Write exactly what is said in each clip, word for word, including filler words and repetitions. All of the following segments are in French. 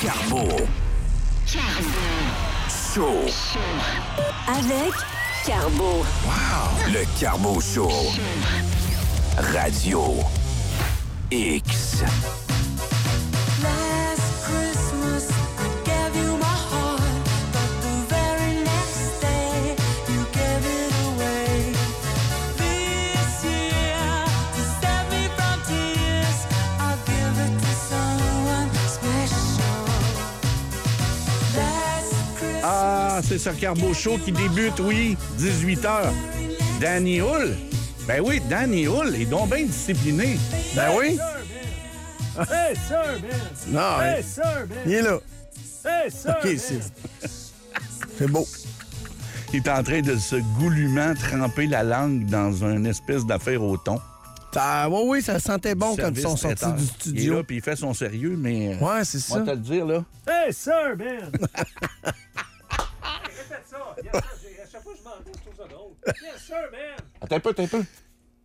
Carbo. Show. Avec Carbo. Wow. Le Carbo Show. Radio X. Ah, c'est ce Carbo Show qui débute, oui, dix-huit heures. Danny Hull. Ben oui, Danny Hull est donc bien discipliné. Ben oui. Hey, sir, man! Non, Hey, hein. sir, man! Il est là. Hey, sir, OK, man! c'est... c'est beau. Il est en train de se goulûment tremper la langue dans une espèce d'affaire au thon. Ça, oui, oui, ça sentait bon quand ils Service sont sortis traiteur. du Il est studio. là, puis il fait son sérieux, mais... euh, Ouais, c'est ça. On va te le dire, là. Hey, sir, man! Répète ça. Yes, sir. J'ai- À chaque fois que je m'en dis, je trouve ça drôle. Yes, sir, man! Attends un peu, attends un peu.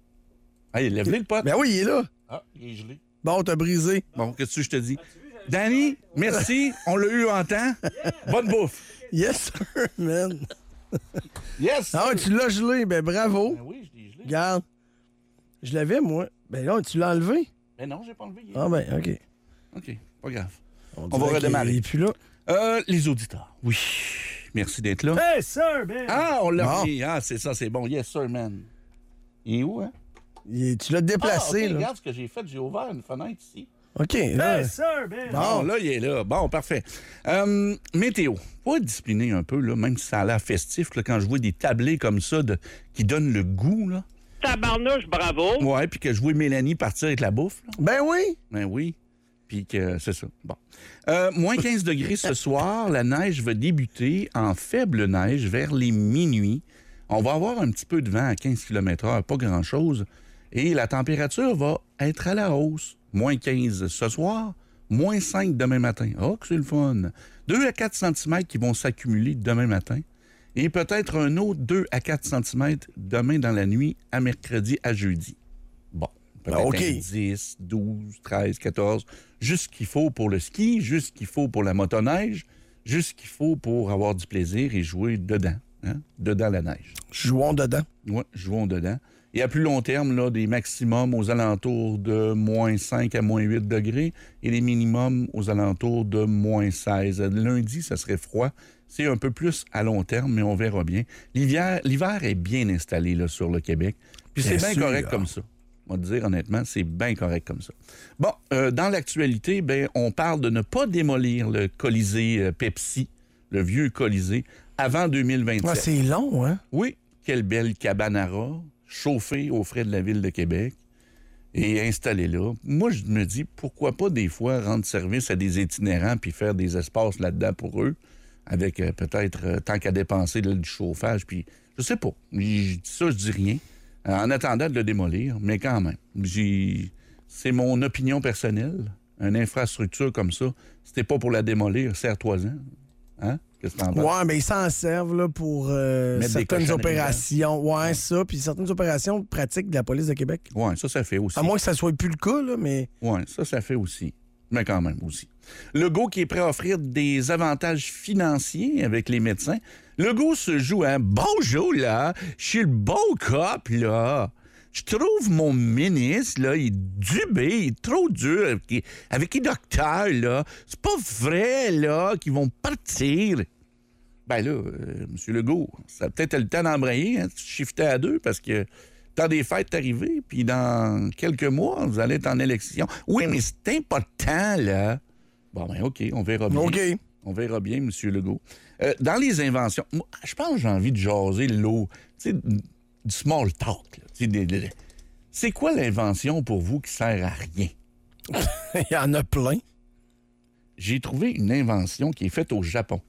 Hey, lève-le le pote. Ben oui, il est là. Ah, il est gelé. Bon, t'as brisé. Bon, qu'est-ce que je te dis? Danny, merci. On l'a eu en temps. Bonne bouffe. Yes, sir, man. Yes! Ah, tu l'as gelé. Ben bravo. Ben oui, je l'ai gelé. Regarde. Je l'avais, moi. Ben non, tu l'as enlevé. Ben non, j'ai pas enlevé. Ah, ben, OK. OK, pas grave. On, On va dirait redémarrer. qu'il est plus là. Euh, les auditeurs. Oui. Merci d'être là. Hey, sir, man! Ah, on l'a Bon. remis. Ah, c'est ça, c'est bon. Yes, sir, man. Il est où, hein? Il est- tu l'as Ah, déplacé, OK, là. regarde ce que j'ai fait. J'ai ouvert une fenêtre ici. OK, là. Hey, sir, man! Bon, là, il est là. Bon, parfait. Euh, météo. Faut être discipliné un peu, là, même si ça a l'air festif, là, quand je vois des tablés comme ça de, qui donnent le goût, là. Tabarnouche, bravo. Ouais, puis que je vois Mélanie partir avec la bouffe, là. Ben oui. Ben oui. Puis que c'est ça. Bon. Euh, moins quinze degrés ce soir. La neige va débuter en faible neige vers les minuit. On va avoir un petit peu de vent à quinze kilomètres heure, pas grand-chose. Et la température va être à la hausse. Moins quinze ce soir, moins cinq demain matin. Oh, que c'est le fun. deux à quatre centimètres qui vont s'accumuler demain matin. Et peut-être un autre deux à quatre centimètres demain dans la nuit, à mercredi à jeudi. Bon. Peut-être OK. un dix, douze, treize, quatorze. Juste ce qu'il faut pour le ski, juste ce qu'il faut pour la motoneige, juste ce qu'il faut pour avoir du plaisir et jouer dedans. Hein? Dedans la neige. Jouons dedans. Oui, jouons dedans. Et à plus long terme, là, des maximums aux alentours de moins cinq à moins huit degrés et des minimums aux alentours de moins seize. Lundi, ça serait froid. C'est un peu plus à long terme, mais on verra bien. L'hiver, l'hiver est bien installé là, sur le Québec. Puis Bien c'est bien sûr. correct comme ça. On va te dire honnêtement, c'est bien correct comme ça. Bon, euh, dans l'actualité, ben, on parle de ne pas démolir le Colisée euh, Pepsi, le vieux Colisée, avant deux mille vingt-sept. Ouais, c'est long, hein? Oui, quelle belle cabane à rats, chauffée aux frais de la Ville de Québec et installée là. Moi, je me dis, pourquoi pas des fois rendre service à des itinérants puis faire des espaces là-dedans pour eux, avec euh, peut-être, euh, tant qu'à dépenser là, du chauffage, puis je sais pas. Je dis ça, je dis rien, euh, en attendant de le démolir, mais quand même. J'ai... C'est mon opinion personnelle. Une infrastructure comme ça, c'était pas pour la démolir, serre-toi-en. Hein? Qu'est-ce que t'en penses? Ouais, mais ils s'en servent là, pour euh, Mettre des certaines cochonneries opérations. Ouais, ça. Puis certaines opérations pratiques de la police de Québec. Oui, ça, ça fait aussi. À moins que ça soit plus le cas, là, mais. Oui, ça, ça fait aussi. Mais quand même aussi. Legault qui est prêt à offrir des avantages financiers avec les médecins. Legault se joue un bonjour, là. Je suis le bon cop, là. Je trouve mon ministre, là, il est dubé, il est trop dur avec, avec les docteurs, là. C'est pas vrai, là, qu'ils vont partir. Ben là, euh, M. Legault, ça a peut-être le temps d'embrayer, hein, de shifter à deux, parce que le temps des fêtes est arrivé, puis dans quelques mois, vous allez être en élection. Oui, mais c'est important, là. Bon, ben OK, on verra bien. OK. On verra bien, M. Legault. Euh, dans les inventions, moi, je pense que j'ai envie de jaser l'eau, tu sais, du small talk, là. Tu sais, des- des- C'est quoi l'invention pour vous qui sert à rien? Il y en a plein. J'ai trouvé une invention qui est faite au Japon.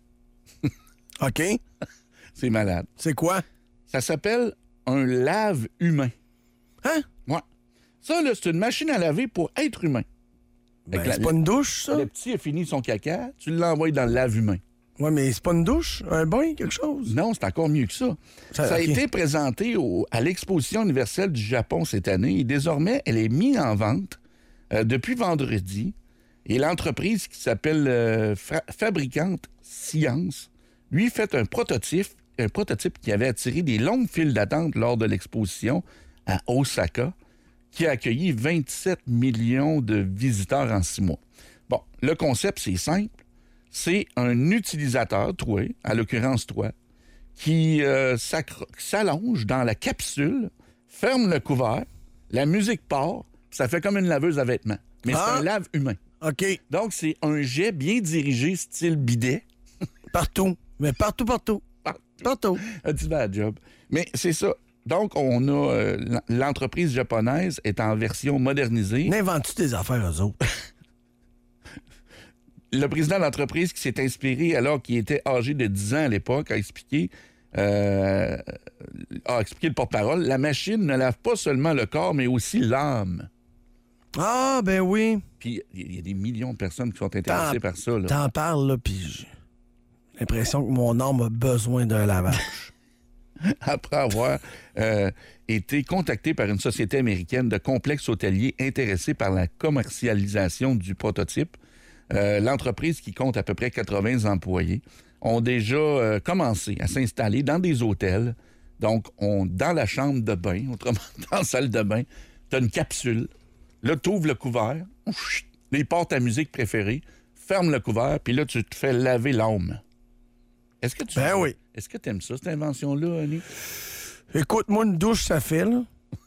OK. C'est malade. C'est quoi? Ça s'appelle un lave-humain. Hein? Ouais. Ça, là, c'est une machine à laver pour être humain. Ben, Avec la- c'est pas une douche, ça? Le petit a fini son caca, tu l'envoies dans le lave-humain. Ouais, mais c'est pas une douche? Un bain, quelque chose? Non, c'est encore mieux que ça. Ça, Ça- a ok. été présenté au- à l'Exposition universelle du Japon cette année et désormais, elle est mise en vente euh, depuis vendredi. Et l'entreprise qui s'appelle euh, Fra- Fabricante Science, lui, fait un prototype, un prototype qui avait attiré des longues files d'attente lors de l'exposition à Osaka, qui a accueilli vingt-sept millions de visiteurs en six mois. Bon, le concept, c'est simple. C'est un utilisateur, toi, à l'occurrence toi, qui euh, s'allonge dans la capsule, ferme le couvert, la musique part, ça fait comme une laveuse à vêtements. Mais Ah. c'est un lave humain. OK. Donc, c'est un jet bien dirigé, style bidet. Partout. Mais partout, partout. Partout. Un petit bad job. Mais c'est ça. Donc, on a euh, l'entreprise japonaise est en version modernisée. N'inventes-tu tes affaires, eux autres? Le président de l'entreprise qui s'est inspiré alors qu'il était âgé de dix ans à l'époque a expliqué, euh, a expliqué le porte-parole, la machine ne lave pas seulement le corps, mais aussi l'âme. Ah, ben oui. Puis il y a des millions de personnes qui sont intéressées T'en- par ça. Là. T'en parles, là, puis j'ai l'impression que mon âme a besoin d'un lavage. Après avoir euh, été contacté par une société américaine de complexes hôteliers intéressée par la commercialisation du prototype, euh, l'entreprise, qui compte à peu près quatre-vingts employés, ont déjà euh, commencé à s'installer dans des hôtels. Donc, on, dans la chambre de bain, autrement, dans la salle de bain, tu as une capsule. Là, tu ouvres le couvert, chut, là, il part ta musique préférée, ferme le couvert, puis là, tu te fais laver l'âme. Est-ce que tu Ben oui. Est-ce que tu aimes ça, cette invention-là, Annie? Écoute, moi, une douche, ça fait, là.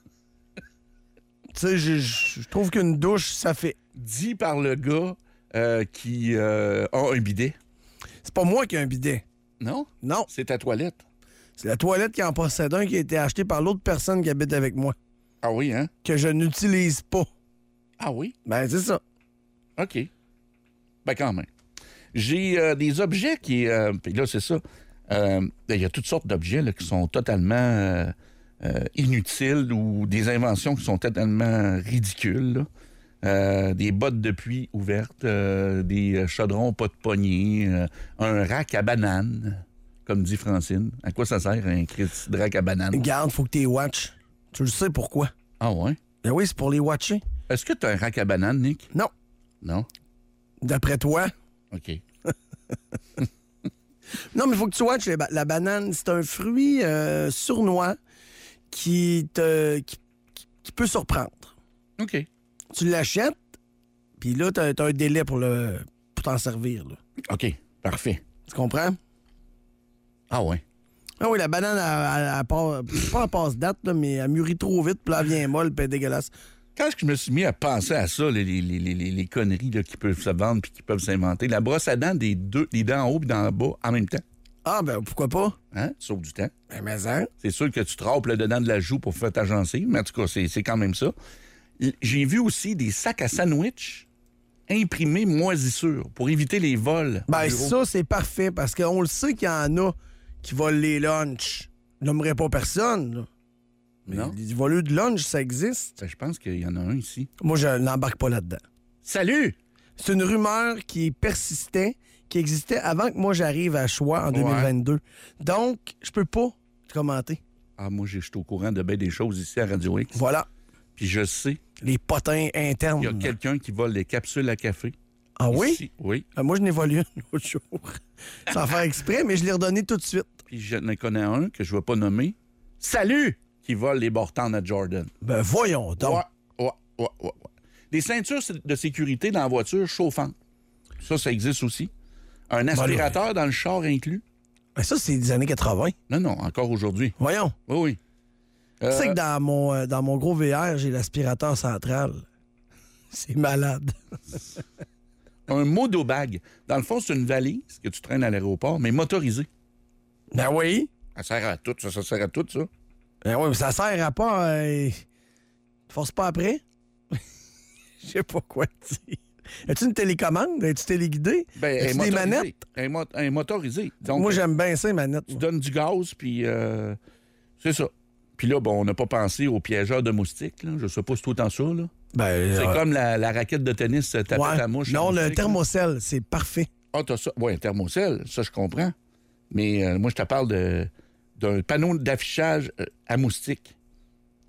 Tu sais, je- je je trouve qu'une douche, ça fait. Dit par le gars euh, qui euh, a un bidet. C'est pas moi qui ai un bidet. Non? Non. C'est ta toilette. C'est la toilette qui en possède un qui a été acheté par l'autre personne qui habite avec moi, Ah oui, hein? que je n'utilise pas. Ah oui? Ben, c'est ça. OK. Ben quand même. J'ai euh, des objets qui... euh, Puis là, c'est ça. Euh, Il y a toutes sortes d'objets là, qui sont totalement euh, euh, inutiles ou des inventions qui sont totalement ridicules. là. Euh, des bottes de pluie ouvertes, euh, des chaudrons pas de poignée, euh, un rack à bananes, comme dit Francine. À quoi ça sert un Christ de rack à bananes? Garde, faut que tu les watches. Tu le sais pourquoi. Ah ouais? Ben oui, c'est pour les watcher. Est-ce que tu as un rack à bananes, Nick? Non. Non? D'après toi. OK. Non, mais il faut que tu watches les ba- la banane. C'est un fruit euh, sournois qui te qui, qui- qui peut surprendre. OK. Tu l'achètes, puis là, t'as as un délai pour le pour t'en servir. Là. OK. Parfait. Tu comprends? Ah ouais. Ah oui, la banane, elle, elle, elle part, pas en passe-date, là, mais elle mûrit trop vite, puis là, elle vient molle, puis elle est dégueulasse. Quand je me suis mis à penser à ça, les, les, les, les, les conneries là, qui peuvent se vendre puis qui peuvent s'inventer, la brosse à dents des deux, les dents en haut et dents en bas en même temps, Ah, ben pourquoi pas? hein? Sauve du temps. Ben, mais hein? C'est sûr que tu te râpes le dedans de la joue pour faire ta gencive, mais en tout cas, c'est, c'est quand même ça. L- J'ai vu aussi des sacs à sandwich imprimés moisissures pour éviter les vols. au Ben, bureau. ça, c'est parfait, parce qu'on le sait qu'il y en a qui volent les lunchs. Je nommerai pas personne, là. Mais Non? les voleurs de lunch, ça existe. Ben, je pense qu'il y en a un ici. Moi, je n'embarque pas là-dedans. Salut! C'est une rumeur qui persistait, qui existait avant que moi j'arrive à Choix en deux mille vingt-deux. Donc, je peux pas te commenter. Ah, moi, j'ai- je suis au courant de bien des choses ici à Radio X. Voilà. Puis je sais, Les potins internes. il y a quelqu'un qui vole des capsules à café. Ah oui? Ici. Oui. Ah, moi, je n'ai volé un l'autre jour. Sans faire exprès, mais je l'ai redonné tout de suite. Puis je ne connais un que je ne vais pas nommer. Salut! Qui vole les bortons à Jordan. Ben voyons donc. Ouais, ouais, ouais, ouais, ouais. Des ceintures de sécurité dans la voiture chauffantes. Ça, ça existe aussi. Un aspirateur dans le char inclus. Ben, ça, c'est des années quatre-vingts. Non, non, encore aujourd'hui. Voyons. Oui, oui. Tu Euh, sais que dans mon, euh, dans mon gros V R, j'ai l'aspirateur central. C'est malade. un modo-bag. Dans le fond, c'est une valise que tu traînes à l'aéroport, mais motorisée. Ben oui. Ça sert à tout, ça, ça sert à tout, ça. Ben oui, mais ça sert à pas... Euh... Tu forces pas après? Je sais pas quoi te dire. As-tu une télécommande? As-tu téléguidé? Ben, elle est As-tu des motorisée. manettes? Elle est mo- elle est motorisée. Donc, Moi, j'aime bien ça, les manettes. tu moi. donnes du gaz, puis euh, c'est ça. Puis là, bon, on n'a pas pensé aux piégeurs de moustiques, là. Je sais pas si c'est autant ça, là. Ben, C'est euh, comme la, la raquette de tennis euh, tapette ouais. à mouche. Non, à le moustique, là. thermocell, c'est parfait. Ah, t'as ça. Oui, un thermocell, ça, je comprends. Mais euh, moi, je te parle de, d'un panneau d'affichage euh, à moustiques.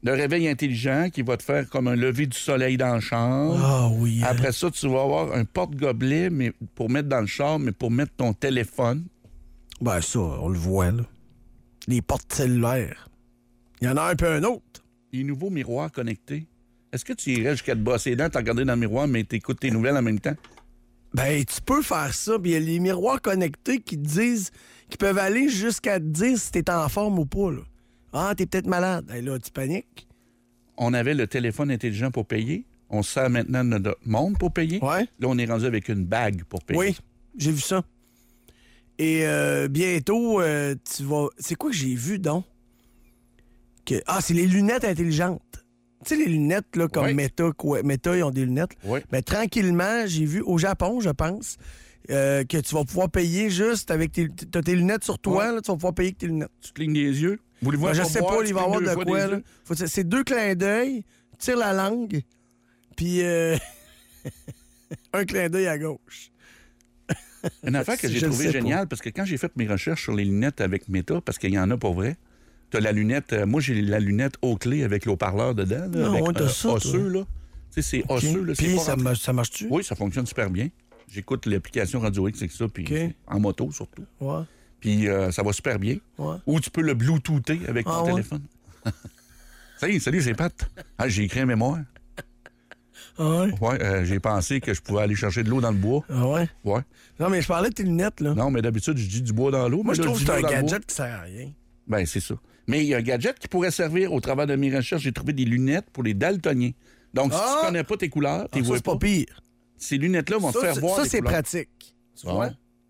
Le réveil intelligent qui va te faire comme un lever du soleil dans la chambre. Ah oui. hein. Après ça, tu vas avoir un porte-gobelet mais pour mettre dans le char, mais pour mettre ton téléphone. Ben ça, on le voit, là. Les portes cellulaires. Il y en a un peu un autre. Les nouveaux miroirs connectés. Est-ce que tu irais jusqu'à te brosser les dents, te regarder dans le miroir, mais t'écoutes tes nouvelles en même temps? Ben, tu peux faire ça. Puis il y a les miroirs connectés qui te disent, qui peuvent aller jusqu'à te dire si t'es en forme ou pas, là. Ah, t'es peut-être malade. Hey, là, tu paniques. On avait le téléphone intelligent pour payer. On sert maintenant notre montre pour payer. Ouais. Là, on est rendu avec une bague pour payer. Oui, j'ai vu ça. Et euh, bientôt, euh, tu vas... C'est quoi que j'ai vu, donc? Que... Ah, c'est les lunettes intelligentes. Tu sais, les lunettes, là, comme Oui. Meta, quoi, Meta, ils ont des lunettes. Oui. Ben, tranquillement, j'ai vu au Japon, je pense, euh, que tu vas pouvoir payer juste avec tes... T'as tes lunettes sur toi, Ouais. là, tu vas pouvoir payer avec tes lunettes. Tu clignes des yeux. Voulez-vous Ben, je un sais pourboire? pas, Tu il va y avoir clignes de deux fois quoi, des là. yeux. Faut... C'est deux clins d'œil, tire la langue, puis euh... un clin d'œil à gauche. Une affaire que j'ai Je le trouvée sais pas. géniale, parce que quand j'ai fait mes recherches sur les lunettes avec Meta, parce qu'il y en a pour vrai, t'as la lunette... euh, moi, j'ai la lunette Oakley avec l'eau-parleur dedans, là, Ah, avec ouais, t'as euh, ça, toi. osseux, là. Tu sais, c'est osseux, là. c'est Puis pas ça, rentré- marche- ça marche-tu? Oui, ça fonctionne super bien. J'écoute l'application Radio X avec ça, puis OK. en moto surtout. Ouais, Puis euh, ça va super bien. ouais. Ou tu peux le Bluetoother avec ton Ah, ouais? téléphone. Salut, salut, c'est Pat. Ah, j'ai écrit un mémoire. Ah ouais? Ouais, euh, j'ai pensé que je pouvais aller chercher de l'eau dans le bois. Ah ouais? Ouais. Non, mais je parlais de tes lunettes, là. Non, mais d'habitude, je dis du bois dans l'eau. Moi, mais je là, trouve dis que c'est l'eau un dans le bois. gadget qui sert à rien. Ben, c'est ça. Mais il y a un gadget qui pourrait servir au travers de mes recherches. J'ai trouvé des lunettes pour les daltoniens. Donc, si Ah! tu connais pas tes couleurs, Ah, tu ça, vois c'est pas pas. pire. Ces lunettes-là vont Ça, te faire c'est- voir ça, les c'est couleurs. pratique. Tu Bon. vois?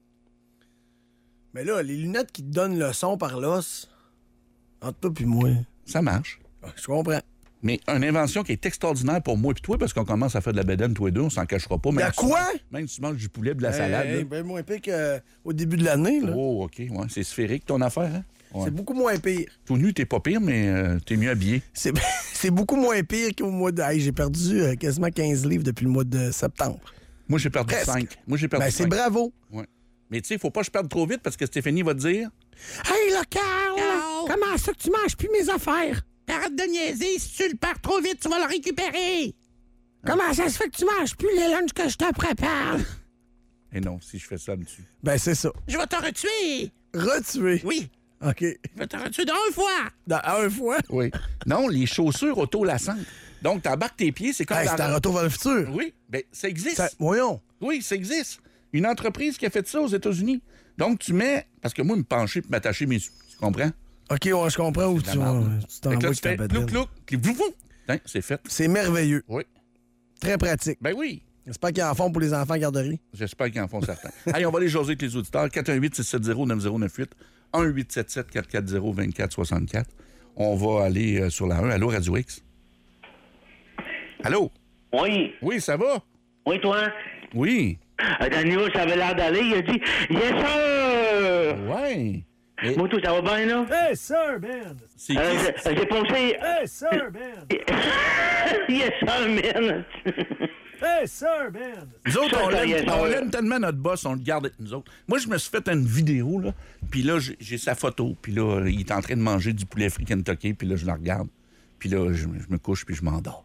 Mais là, les lunettes qui te donnent le son par l'os, entre toi puis moi, Ça marche. je comprends. Mais une invention qui est extraordinaire pour moi et toi, parce qu'on commence à faire de la bedaine tous les deux, on s'en cachera pas. De Même la si tu quoi? manges- Même si tu manges du poulet, de la salade. Hey, là. ben moins pire qu'au début de l'année, là. Oh, OK. Ouais, c'est sphérique, ton affaire, hein? Ouais. C'est beaucoup moins pire. Tout nu, t'es pas pire, mais euh, t'es mieux habillé. C'est c'est beaucoup moins pire qu'au mois de... Hey, j'ai perdu euh, quasiment quinze livres depuis le mois de septembre. Moi, j'ai perdu Presque. cinq. Moi, j'ai perdu Ben, c'est cinq. bravo. Ouais. Mais tu sais, faut pas que je perde trop vite parce que Stéphanie va te dire... Hey, là, Carl! Comment ça que tu manges plus mes affaires? Arrête de niaiser, si tu le perds trop vite, tu vas le récupérer. Comment ça se fait que tu manges plus les lunchs que je te prépare? Eh non, si je fais ça dessus. Ben, c'est ça. Je vais te retuer. Retuer. Oui, OK. je vais te retuer d'une fois. Dans, à un fois. Oui. Non, les chaussures auto-lassantes. Donc, t'embarques tes pieds, c'est comme... Hey, dans- c'est un retour vers le futur. Oui, bien, ça existe. Ça- voyons. Oui, ça existe. Une entreprise qui a fait ça aux États-Unis. Donc, tu mets... Parce que moi, me pencher et m'attacher mes... Tu comprends? OK, ouais, je comprends où C'est tu de la vas. merde. Tu Fait que t'envoies là, avec tu ta fais bedaine. clouc, clouc, clic, vou, vou. Hein, c'est fait. C'est merveilleux. Oui. Très pratique. Ben oui. J'espère qu'ils en font pour les enfants garderie. J'espère qu'ils en font certains. Allez, on va aller jaser avec les auditeurs. quatre un huit, six sept zéro, neuf zéro neuf huit, un huit sept sept, quatre quatre zéro, deux quatre six quatre. On va aller euh, sur la un. Allô, Radio X? Allô? Oui. Oui, ça va? Oui, toi? Oui. Euh, Daniel, ça avait l'air d'aller. Il a dit Yes, sir! Ouais. Et Moi, tout, ça va bien, là? Hey, sir, Ben! c'est qui? Euh, j'ai- J'ai pensé. Hey, sir, Ben! Yes, sir, man! Hey, sir, Ben! Nous autres, Ça, on ça y l'aime, est, on ça. l'aime tellement notre boss, on le garde avec nous autres. Moi, je me suis fait une vidéo, là, puis là, j'ai, j'ai sa photo, puis là, il est en train de manger du poulet frit Kentucky, puis là, je le regarde, puis là, je, je me couche, puis je m'endors.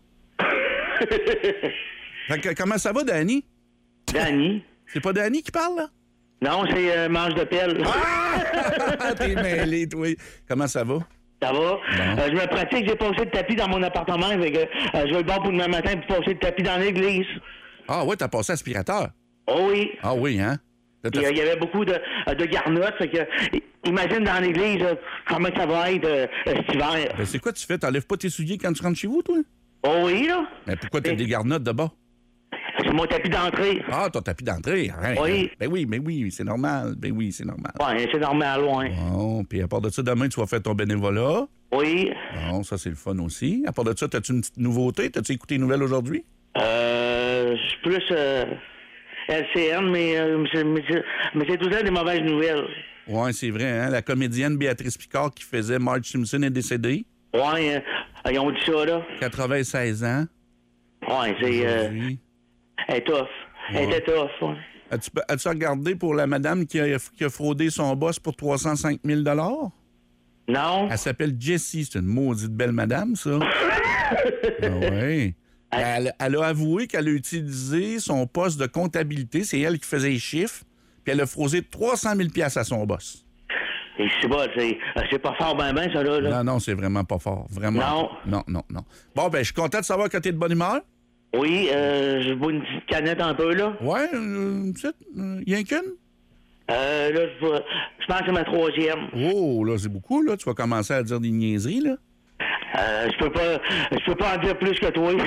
Fait que, comment ça va, Danny? Danny? C'est pas Danny qui parle, là? Non, c'est euh, manche de pelle. Ah, t'es mêlé, toi. Comment ça va? Ça va? Euh, je me pratique, j'ai passé le tapis dans mon appartement. Fait que, euh, je vais le voir pour demain matin pour passer le tapis dans l'église. Ah ouais, t'as passé aspirateur. Oh oui. Ah oui, hein? Là, Puis, t'as- euh, il y avait beaucoup de, euh, de garnottes. Fait que, i- imagine dans l'église euh, comment ça va être euh, euh, cet hiver. Ben, c'est quoi tu fais? T'enlèves pas tes souliers quand tu rentres chez vous, toi? Oh oui, là. Mais pourquoi t'as Et- des garnottes de bas? C'est mon tapis d'entrée. Ah, ton tapis d'entrée. Arrête. Oui. Ben oui, ben oui, c'est normal. Ben oui, c'est normal. Ouais, c'est normal, ouais. Bon, puis à part de ça, demain, tu vas faire ton bénévolat. Oui. Bon, ça, c'est le fun aussi. À part de ça, as-tu une petite nouveauté? T'as-tu écouté les nouvelles aujourd'hui? Euh, je suis plus euh, L C N, mais, euh, mais c'est- mais c'est mais c'est tout ça des mauvaises nouvelles. Oui, c'est vrai, hein? La comédienne Béatrice Picard qui faisait Marge Simpson est décédée. Ouais, euh, ils ont dit ça, là. quatre-vingt-seize ans. Ouais, c'est... Euh, aujourd'hui. elle est tough. Elle Ouais. était tough, ouais. As-tu, as-tu regardé pour la madame qui a, qui a fraudé son boss pour trois cent cinq mille? Non. Elle s'appelle Jessie. C'est une maudite belle madame, ça. Ah oui. Elle, elle a avoué qu'elle a utilisé son poste de comptabilité. C'est elle qui faisait les chiffres. Puis elle a frosé trois cent mille dollars à son boss. Et c'est pas, c'est, c'est pas fort ben ben, ça, là. là. Non, non, c'est vraiment pas fort. Vraiment. Non. Non, non, non. Bon, ben, je suis content de savoir que t'es de bonne humeur. Oui, euh, je bois une petite canette un peu, là. Ouais, euh, une petite. Euh, y a qu'une? Euh, là, je, vais- je pense que c'est ma troisième. Oh, là, c'est beaucoup, là. Tu vas commencer à dire des niaiseries, là. Euh, je peux pas, je peux pas en dire plus que toi.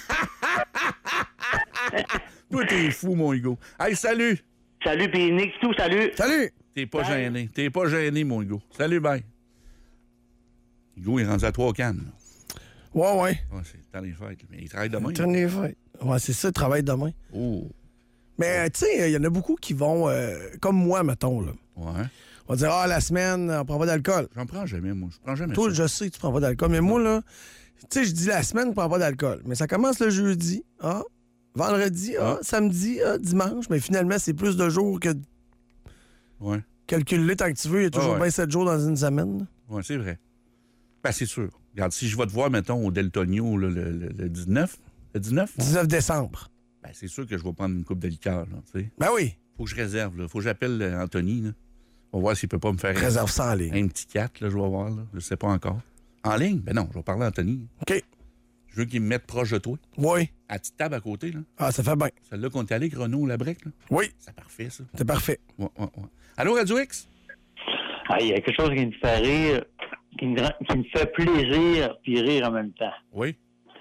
Toi, t'es fou, mon Hugo. Hey, salut! Salut, pis Nick, tout, salut. Salut! T'es pas gêné. T'es pas gêné, mon Hugo. Salut, bye. Hugo, il est rendu à trois cannes. là. Ouais, ouais. Ouais, c'est dans les fêtes. là. Mais il travaille demain. Traîne les fêtes. Ouais, c'est ça, le travail demain. Oh, Mais, euh, tu sais, il y en a beaucoup qui vont, euh, comme moi, mettons, là. ouais. On va dire, ah, la semaine, on prend pas d'alcool. J'en prends jamais, moi. Je prends jamais Toi, ça. je sais que tu prends pas d'alcool, mais moi, là, tu sais, je dis la semaine, on prend pas d'alcool. Mais ça commence le jeudi, ah, vendredi, ah, Ah. samedi, ah, dimanche, mais finalement, c'est plus de jours que Ouais. calculer tant que tu veux. Il y a toujours Ah ouais. bien sept jours dans une semaine. là. Ouais, c'est vrai. Ben, c'est sûr. Regarde, si je vais te voir, mettons, au Deltonio, là, le, le- le dix-neuf, le dix-neuf, dix-neuf décembre. ben, c'est sûr que je vais prendre une coupe de liqueur, là, tu sais. Ben oui, Faut que je réserve, là. Faut que j'appelle euh, Anthony, là. On va voir s'il peut pas me faire réserve ça en ligne. un petit quatre, là, je vais voir, là. Je sais pas encore. En ligne? Ben non, je vais parler à Anthony. OK. Je veux qu'il me mette proche de toi. Oui. À la petite table à côté, là. Ah, ça fait bien. Celle-là qu'on est allé, avec Renaud, la brique, là. Oui, C'est parfait, ça. c'est parfait. Ouais, ouais, ouais. Allô, Radio X? Ah, il y a quelque chose qui me fait rire, qui me, rend- qui me fait plaisir puis rire en même temps. Oui.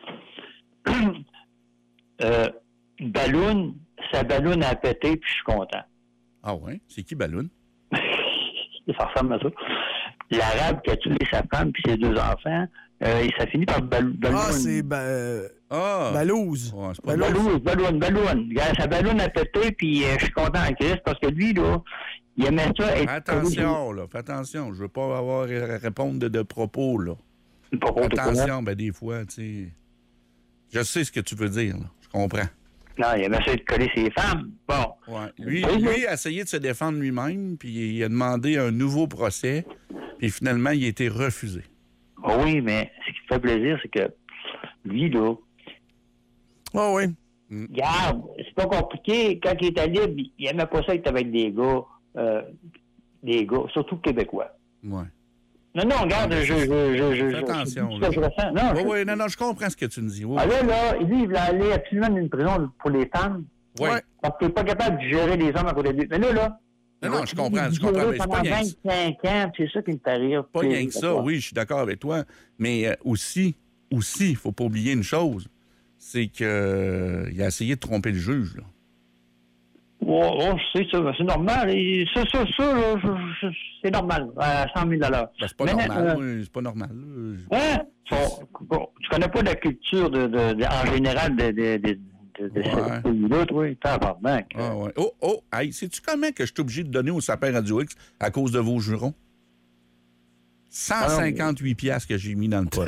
Euh, Balloon, sa balloune a pété puis je suis content. Ah ouais? C'est qui Balloon? Ça ressemble à ça. L'arabe qui a tué sa femme puis ses deux enfants, euh, et ça finit par bal- Balloon. Ah, c'est ba- euh, Ah! Balouse. Ouais, c'est pas Balouse. Balloon, Balloon, Balloon. Regarde, sa balloune a pété puis euh, je suis content en Christ parce que lui, là, il aimait ça être... Attention, là. Fais attention. Je veux pas avoir à répondre de, de propos, là. Pas contre quoi. Attention, ben des fois, tu sais. Je sais ce que tu veux dire, là. Je comprends. Non, il aimait ça de coller ses femmes. Bon. Ouais. Lui, Oui, lui oui. a essayé de se défendre lui-même, puis il a demandé un nouveau procès, puis finalement, il a été refusé. Ah oui, mais ce qui me fait plaisir, c'est que lui, là, Ah oui. regarde, c'est pas compliqué. Quand il était libre, il aimait pas ça être avec des gars, euh, des gars, surtout québécois. Ouais. Non, non, regarde, je... je, je, je Fais je- attention, je- là. je ressens. Non, Oui, je- oui, non, non, je comprends ce que tu me dis. Oui, Ah là, là, lui, il voulait aller absolument dans une prison pour les femmes, oui. Ouais. parce qu'il n'est pas capable de gérer les hommes à côté de lui. Mais là, là... Non, non, je comprends, je il comprends, gérait mais c'est pendant pas rien que- vingt-cinq ans, puis c'est ça qui me fait rire. Pas Puis- rien que ça, oui, je suis d'accord avec toi. Mais euh, aussi, aussi, il faut pas oublier une chose, c'est qu'il a essayé de tromper le juge, là. Oh, oh, je sais, ça, c'est normal. Et ça, ça, ça, là, je- je- c'est normal, à cent mille dollars. Ben, c'est pas Mais, normal, euh, oui, c'est pas normal. là. Hein? Bon, bon, tu connais pas la culture de, de, de- en général de, de, de, de, de Ouais. ce pays-là, toi? Tabarnak. Ah, ouais. Oh, oh, hey, sais-tu comment que je suis obligé de donner au sapin Radio X à cause de vos jurons? cent cinquante-huit piastres que j'ai mis dans le pot.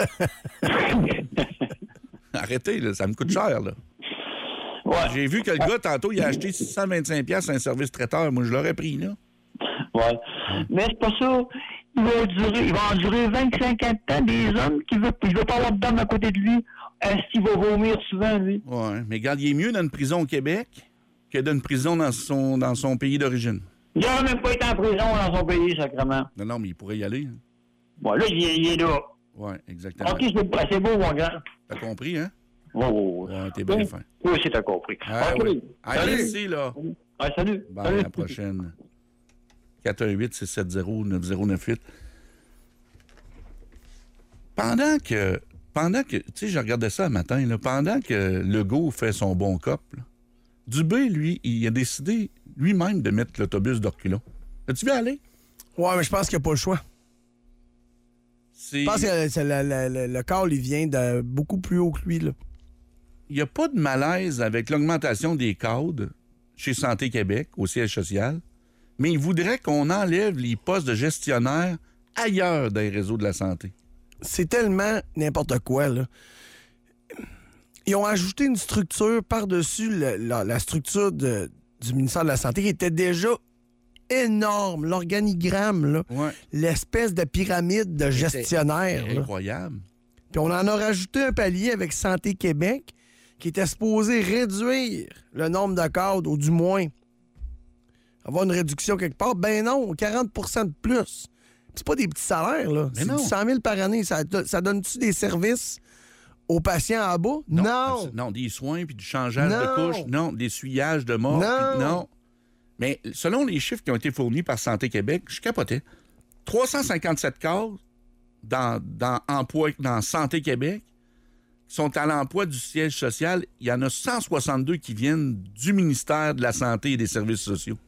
Arrêtez, là, ça me coûte cher, là. Ouais. J'ai vu que le gars, tantôt, il a acheté six cent vingt-cinq piastres à un service traiteur. Moi, je l'aurais pris, là. Ouais. Mais c'est pas ça. Il va durer, il va endurer vingt-cinq ans de temps des hommes qui veulent, il veut pas avoir d'hommes à côté de lui. Est-ce qu'il va vomir souvent, lui? Ouais, mais regarde, il est mieux dans une prison au Québec que dans une prison dans son, dans son pays d'origine. Il n'a même pas été en prison dans son pays, sacrément. Non, non, mais il pourrait y aller. hein. Bon, là, il, est- il est là. Ouais, exactement. OK, c'est, c'est beau, mon gars. T'as compris, hein? Oh, oh, oh. Ouais, t'es bien fin. Oui, aussi, t'as compris. Ah, OK. oui. Allez, Salut. ici, là. Ah, salut. Bye, Salut. à la prochaine. quatre un huit, six sept zéro, neuf zéro neuf huit. Pendant que, pendant que, tu sais, je regardais ça un matin, là, pendant que Legault fait son bon cop, là, Dubé, lui, il a décidé lui-même de mettre l'autobus d'Orculon. As-tu vu aller? Ouais, mais je pense qu'il n'y a pas le choix. C'est... Je pense que c'est le, le, le, le call, il vient de beaucoup plus haut que lui, là. Il n'y a pas de malaise avec l'augmentation des cadres chez Santé Québec, au siège social, mais il voudrait qu'on enlève les postes de gestionnaires ailleurs dans les réseaux de la santé. C'est tellement n'importe quoi, là. Ils ont ajouté une structure par-dessus le- la, la structure de- du ministère de la Santé qui était déjà énorme. L'organigramme, là. Ouais. L'espèce de pyramide de gestionnaire. C'est là. incroyable. Puis on en a rajouté un palier avec Santé Québec qui était supposé réduire le nombre de cadres, ou du moins avoir une réduction quelque part. Ben non, quarante pour cent de plus. Puis c'est pas des petits salaires, là. Mais C'est non. du cent mille par année. Ça, ça donne-tu des services aux patients en bas? Non. Non, non des soins, puis du changeage Non. de couches. Non, des suillages de mort. Non. puis non. Mais selon les chiffres qui ont été fournis par Santé Québec, je capotais. trois cent cinquante-sept cadres dans, dans, emploi, dans Santé Québec qui sont à l'emploi du siège social. Il y en a cent soixante-deux qui viennent du ministère de la Santé et des Services sociaux.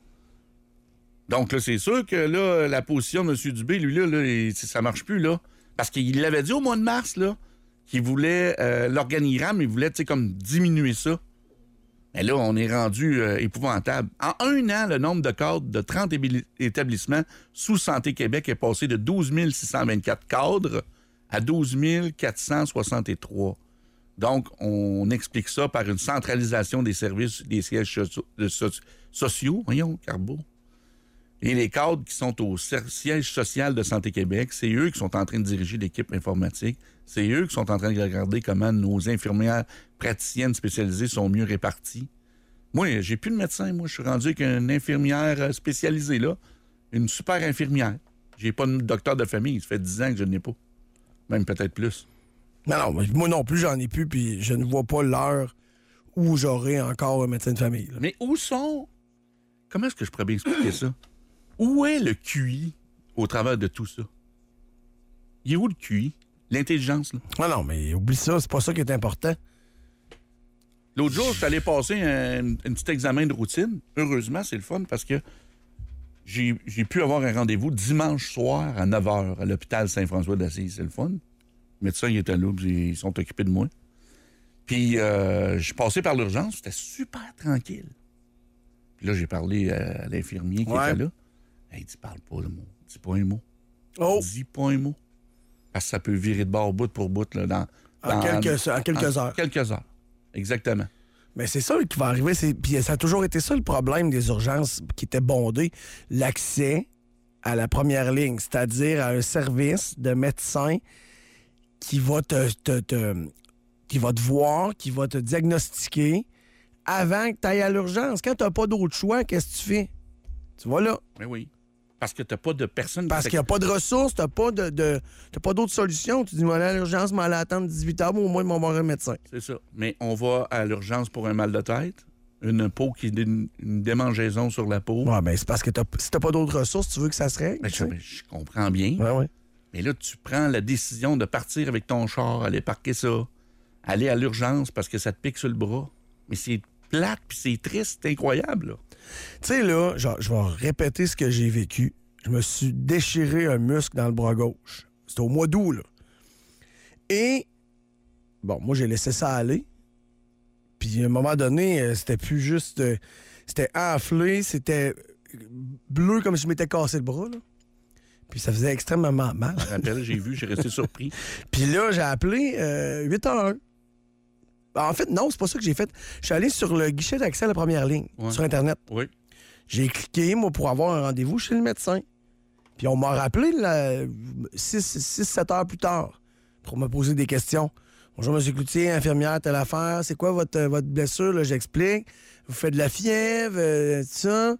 Donc, là, c'est sûr que là, la position de M. Dubé, lui, là, là il- ça marche plus, là. Parce qu'il l'avait dit au mois de mars, là, qu'il voulait euh, l'organigramme, il voulait, tu sais, comme diminuer ça. Mais là, on est rendu euh, épouvantable. En un an, le nombre de cadres de trente ébi- établissements sous Santé Québec est passé de douze mille six cent vingt-quatre cadres à douze mille quatre cent soixante-trois. Donc, on explique ça par une centralisation des services des sièges socio- de so- sociaux. Voyons, Carbo. Et les cadres qui sont au ser- siège social de Santé Québec, c'est eux qui sont en train de diriger l'équipe informatique. C'est eux qui sont en train de regarder comment nos infirmières praticiennes spécialisées sont mieux réparties. Moi, j'ai plus de médecin. Moi, je suis rendu avec une infirmière spécialisée, là. Une super infirmière. J'ai pas de docteur de famille. Ça fait dix ans que je n'ai pas. Même peut-être plus. Non, non, moi non plus, j'en ai plus, puis je ne vois pas l'heure où j'aurai encore un médecin de famille. là. Mais où sont... Comment est-ce que je pourrais bien expliquer ça? Où est le Q I au travers de tout ça? Il est où le Q I? L'intelligence, là? Ah non, mais oublie ça, c'est pas ça qui est important. L'autre jour, je suis allé passer un, un petit examen de routine. Heureusement, c'est le fun parce que j'ai, j'ai pu avoir un rendez-vous dimanche soir à neuf heures à l'hôpital Saint-François d'Assise. C'est le fun. Le médecin, il était là, puis ils sont occupés de moi. Puis, euh, je suis passé par l'urgence, c'était super tranquille. Puis là, j'ai parlé à, à l'infirmier qui Ouais. était là. Il dit, parle pas de mot. Dis pas un mot. Oh, Dis pas un mot. Parce que ça peut virer de bord bout pour bout là, dans, en dans- quelques, en quelques en heures. quelques heures. Exactement. Mais c'est ça qui va arriver. c'est- Puis ça a toujours été ça le problème des urgences qui étaient bondées. L'accès à la première ligne, c'est-à-dire à un service de médecin qui va te, te- te- qui va te voir, qui va te diagnostiquer avant que tu ailles à l'urgence. Quand tu n'as pas d'autre choix, qu'est-ce que tu fais? Tu vas là. Mais oui. Parce que t'as pas de personne... Parce qui qu'il n'y a pas de ressources, tu n'as pas de, de- t'as pas d'autre solution. Tu dis, moi, aller à l'urgence, mais aller attendre dix-huit heures, mais au moins, ils vont voir un médecin. C'est ça. Mais on va à l'urgence pour un mal de tête, une peau qui une, une démangeaison sur la peau. Ouais, ben c'est parce que t'as- si tu n'as pas d'autres ressources, tu veux que ça se règle. Mais tu je, sais. mais je comprends bien. Ouais, ouais. Mais là, tu prends la décision de partir avec ton char, aller parquer ça, aller à l'urgence parce que ça te pique sur le bras. Mais c'est plate, puis c'est triste, c'est incroyable, là. Tu sais, là, genre, je vais répéter ce que j'ai vécu. Je me suis déchiré un muscle dans le bras gauche. C'était au mois d'août, là. Et, bon, moi, j'ai laissé ça aller. Puis, à un moment donné, euh, c'était plus juste... euh, c'était enflé, c'était bleu comme si je m'étais cassé le bras, là. Puis, ça faisait extrêmement mal. Je me rappelle, j'ai vu, j'ai resté surpris. Puis là, j'ai appelé euh, huit un un. En fait, non, c'est pas ça que j'ai fait. Je suis allé sur le guichet d'accès à la première ligne, Ouais. sur Internet. Oui. J'ai cliqué, moi, pour avoir un rendez-vous chez le médecin. Puis on m'a rappelé six sept heures plus tard pour me poser des questions. Bonjour, M. Cloutier, infirmière, telle affaire. C'est quoi votre, votre blessure? Là, j'explique. Vous faites de la fièvre, euh, tout ça.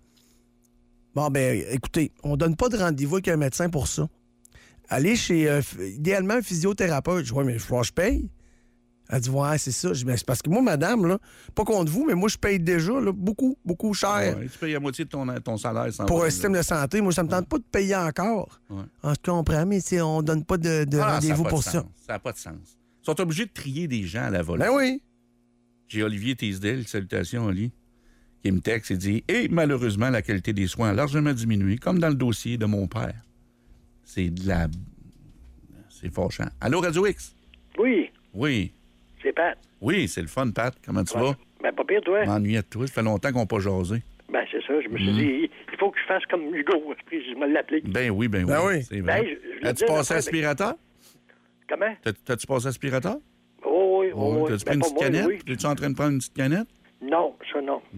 Bon, ben, écoutez, on donne pas de rendez-vous avec un médecin pour ça. Allez chez, euh, f- idéalement, un physiothérapeute. Je dis, ouais, mais il faut que je paye. Elle dit, ouais, c'est ça. Je dis, ben, c'est parce que moi, madame, là, pas contre vous, mais moi, je paye déjà là, beaucoup, beaucoup cher. Ouais, tu payes la moitié de ton, ton salaire sans Pour un problème. système de santé, moi, ça me tente pas de payer encore. Ouais. Ah, je comprends, mais tu sais, on donne pas de, de Ah, rendez-vous ça a pas pour de ça. sens. Ça n'a pas de sens. Ils sont obligés de trier des gens à la volée. Ben oui. J'ai Olivier Teasdale, salutations, Oli, qui me texte et dit « Et malheureusement, la qualité des soins a largement diminué, comme dans le dossier de mon père. » C'est de la... C'est fâchant. Allô, Radio X? Oui, Oui. c'est Pat. Oui, c'est le fun, Pat. Comment tu vas? Ben, pas pire, toi. M'ennuyais de toi. Ça fait longtemps qu'on n'a pas jasé. Ben, c'est ça. Je me suis Mhm. dit, il faut que je fasse comme Hugo. Je me l'appeler. Ben oui, ben oui. Ben oui. C'est vrai. Ben, je- je As-tu le dis, passé après, aspirateur? Comment? T'as- T'as-tu passé aspirateur? Oh, oui, oh, Oui. oui. T'as-tu Ben, pris une pas petite moi, canette? oui. Es-tu en train de prendre une petite canette? Non, ça, non. Non.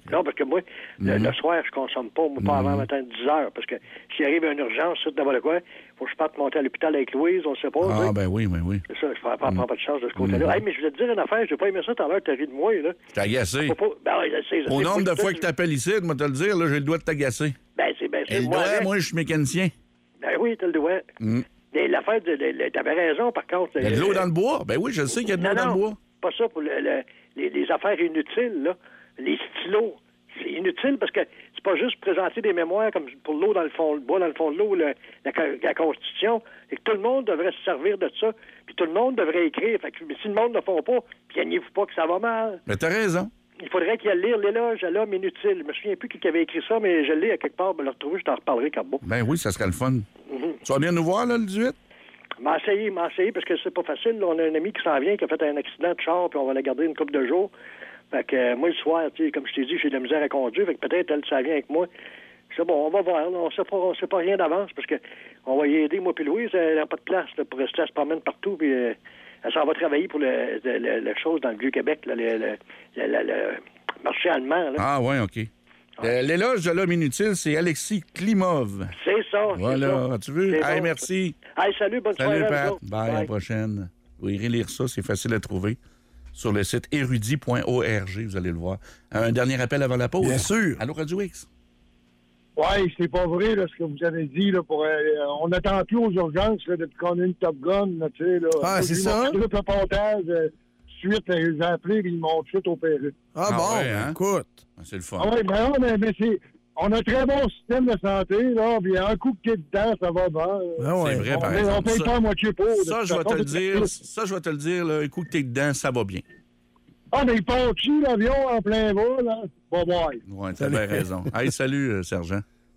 Non, parce que moi, le, Mhm. le soir, je consomme pas, moi, pas avant matin dix heures, parce que s'il arrive une urgence, ça, d'abord de quoi, il faut que je parte monter à l'hôpital avec Louise, on sait pas. tu Ah, sais. ben oui, ben oui. C'est ça, je prends pas, prends pas de chance de ce côté-là. Hey, mais je voulais te dire une affaire, j'ai pas aimé ça tout à l'heure, t'as ri de moi, là. T'es agacé. Faut pas- Ben oui, je sais, je Au sais, nombre faut de que fois tu- que t'appelles ici, moi te le dire, là, j'ai le droit de t'agacer. Ben, c'est ben, Et c'est le moi. droit, avec. moi, je suis mécanicien. Ben oui, t'as le droit. Mm. Mais l'affaire, de, de- de- t'avais raison, par contre. Il y a de l'eau dans le bois. Ben oui, je sais qu'il y a de l'eau Non, dans le non, bois. pas ça pour le- le- les, les affaires inutiles, là. Les stylos. C'est inutile parce que c'est pas juste présenter des mémoires comme pour l'eau dans le fond, le bois dans le fond de l'eau, le- la, la Constitution. Et que tout le monde devrait se servir de ça. Puis tout le monde devrait écrire. Fait que, mais si le monde ne le font pas, puis gagnez-vous pas que ça va mal. Mais t'as raison. Il faudrait qu'il y ait lire l'éloge à l'homme inutile. Je me souviens plus qui avait écrit ça, mais je l'ai à quelque part. Ben, le retrouver, je t'en reparlerai, Carbo. Ben oui, ça serait le fun. Mhm. Tu vas venir nous voir, là, le dix-huit? M'en essayer, m'en essayer, parce que c'est pas facile. Là. On a un ami qui s'en vient, qui a fait un accident de char, puis on va la garder une couple de jours. Fait que euh, moi, le soir, tu sais, comme je t'ai dit, j'ai de la misère à conduire, fait que peut-être elle, ça vient avec moi. C'est bon, on va voir. Là. On sait pas, on sait pas rien d'avance, parce que on va y aider, moi puis Louise, elle n'a pas de place là, pour rester, elle se promène partout, puis euh, elle s'en va travailler pour le, le, le- la chose dans le Vieux-Québec, là, le, le, le, le- le marché allemand. Là. Ah, ouais, OK. Euh, L'éloge de l'homme inutile, c'est Alexis Klimov. C'est ça. c'est Voilà, ça. as-tu vu? C'est Hey, bon. merci. Hey, salut, bonne Salut, soirée. à Pat. vous autres. Bye, à la prochaine. Vous irez lire ça, c'est facile à trouver. Sur le site érudit point org, vous allez le voir. Un dernier appel avant la pause. Bien sûr. Allô, Radio X? Oui, c'est pas vrai, là, ce que vous avez dit. Là, pour, euh, on n'attend plus aux urgences là, depuis qu'on a une Top Gun. Là, tu sais, là. Ah, c'est Ils ça? m'ont fait le pontage. Euh, suite, euh, ils ont appelé et ils m'ont tout de suite opéré. Ah, Ah bon, ouais, hein? écoute. Ah, c'est le fun. Ah oui, ben non, mais, mais c'est... On a un très bon système de santé, là, puis un coup que t'es dedans, ça va bien. Ah ouais. C'est vrai, On, par paye- on exemple. paye Ça- pas à moitié pour. de Ça, toute je vais façon, te le c'est- dire. Ça, je vais te le dire. Là, un coup que t'es dedans, ça va bien. Ah, mais il part dessus, l'avion, en plein vol, là. Bon, bon. Ouais, t'as bien raison. Hey, salut, euh, sergent.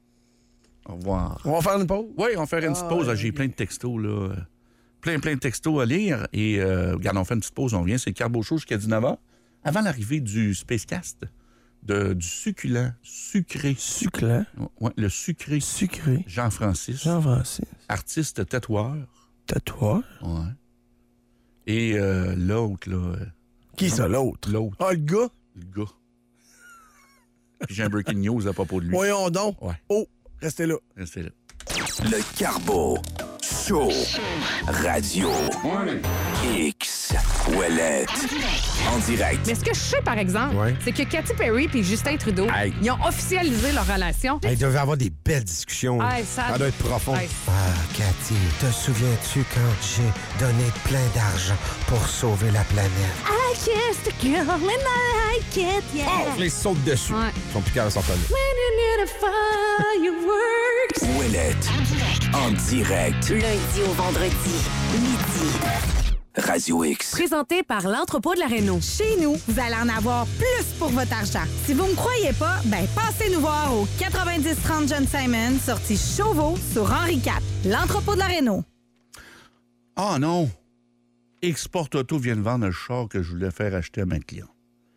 Au revoir. On va faire une pause? Oui, on va faire une petite Ah, pause. ouais, J'ai ok. plein de textos, là. euh, Plein, plein de textos à lire. Et, euh, regarde, on fait une petite pause, on vient. C'est le Carbo Show jusqu'à dix-neuf heures. Avant l'arrivée du Spacecast, de, du succulent, sucré. Succulent. Ouais, le sucré. Sucré. Jean-Francis. Jean-Francis. Artiste tatoueur. Tatoueur. Ouais. Et euh, l'autre, là. euh, Qui ça, l'autre? L'autre, Ah, le gars? le gars. Puis j'ai un breaking news à propos de lui. Voyons donc. Ouais. Oh, restez là. Restez là. Le Carbo Show. Radio X. Ouellette. En direct. Mais ce que je sais, par exemple, Ouais. c'est que Katy Perry et Justin Trudeau, Hey. ils ont officialisé leur relation. Hey, il devait avoir des belles discussions. Hey, ça- ça doit être profond. Hey. Ah, Cathy, te souviens-tu quand j'ai donné plein d'argent pour sauver la planète? I kissed a girl and I like it, yeah. Oh, je les saute dessus. Ouais. Ils sont plus capables de s'en tenir. When you need a fireworks. Ouellette. En direct. Du lundi au vendredi, midi. Radio X. Présenté par l'entrepôt de la Rénault. Chez nous, vous allez en avoir plus pour votre argent. Si vous me croyez pas, ben passez nous voir au quatre-vingt-dix trente John Simon, sortie Chauveau sur Henri quatre. L'entrepôt de la Rénault. Ah non! Export Auto vient de vendre le char que je voulais faire acheter à ma cliente.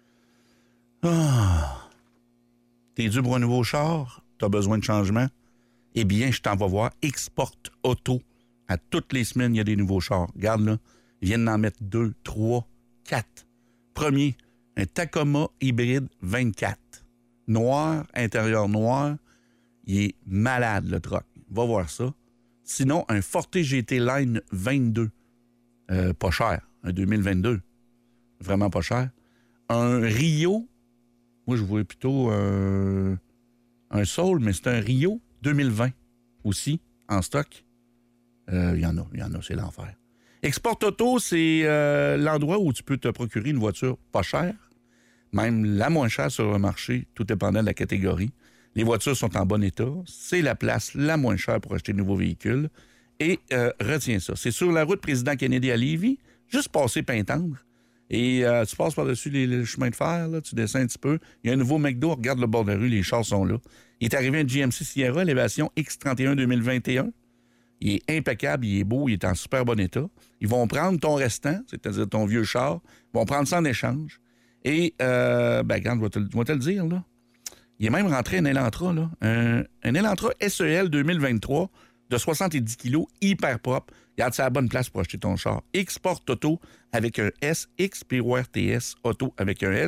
Ah! T'es dû pour un nouveau char? T'as besoin de changement? Eh bien, je t'en vais voir Export Auto. À toutes les semaines, il y a des nouveaux chars. Regarde là, ils viennent d'en mettre deux, trois, quatre. Premier, un Tacoma hybride vingt-quatre. Noir, intérieur noir. Il est malade, le truck. Va voir ça. Sinon, un Forte G T Line vingt-deux. Euh, pas cher. Un deux mille vingt-deux. Vraiment pas cher. Un Rio. Moi, je voulais plutôt un, un Soul, mais c'est un Rio deux mille vingt aussi, en stock. Il euh, y en a, il y en a, c'est l'enfer. Export Auto, c'est euh, l'endroit où tu peux te procurer une voiture pas chère, même la moins chère sur le marché, tout dépendant de la catégorie. Les voitures sont en bon état. C'est la place la moins chère pour acheter de nouveaux véhicules. Et euh, retiens ça. C'est sur la route Président Kennedy à Lévis, juste passer Pintendre. Et euh, tu passes par-dessus les, les chemins de fer, là, tu descends un petit peu. Il y a un nouveau McDo, regarde le bord de la rue, les chars sont là. Il est arrivé un G M C Sierra, élévation X trente et un deux mille vingt et un. Il est impeccable, il est beau, il est en super bon état. Ils vont prendre ton restant, c'est-à-dire ton vieux char, ils vont prendre ça en échange. Et, euh, ben, regarde, je vais te, je vais te le dire, là. Il est même rentré un Elantra, là. Un, un Elantra S E L deux mille vingt-trois de soixante-dix kilos, hyper propre. Regarde, c'est la bonne place pour acheter ton char. Export Auto avec un S, X P O R T S, Auto avec un S.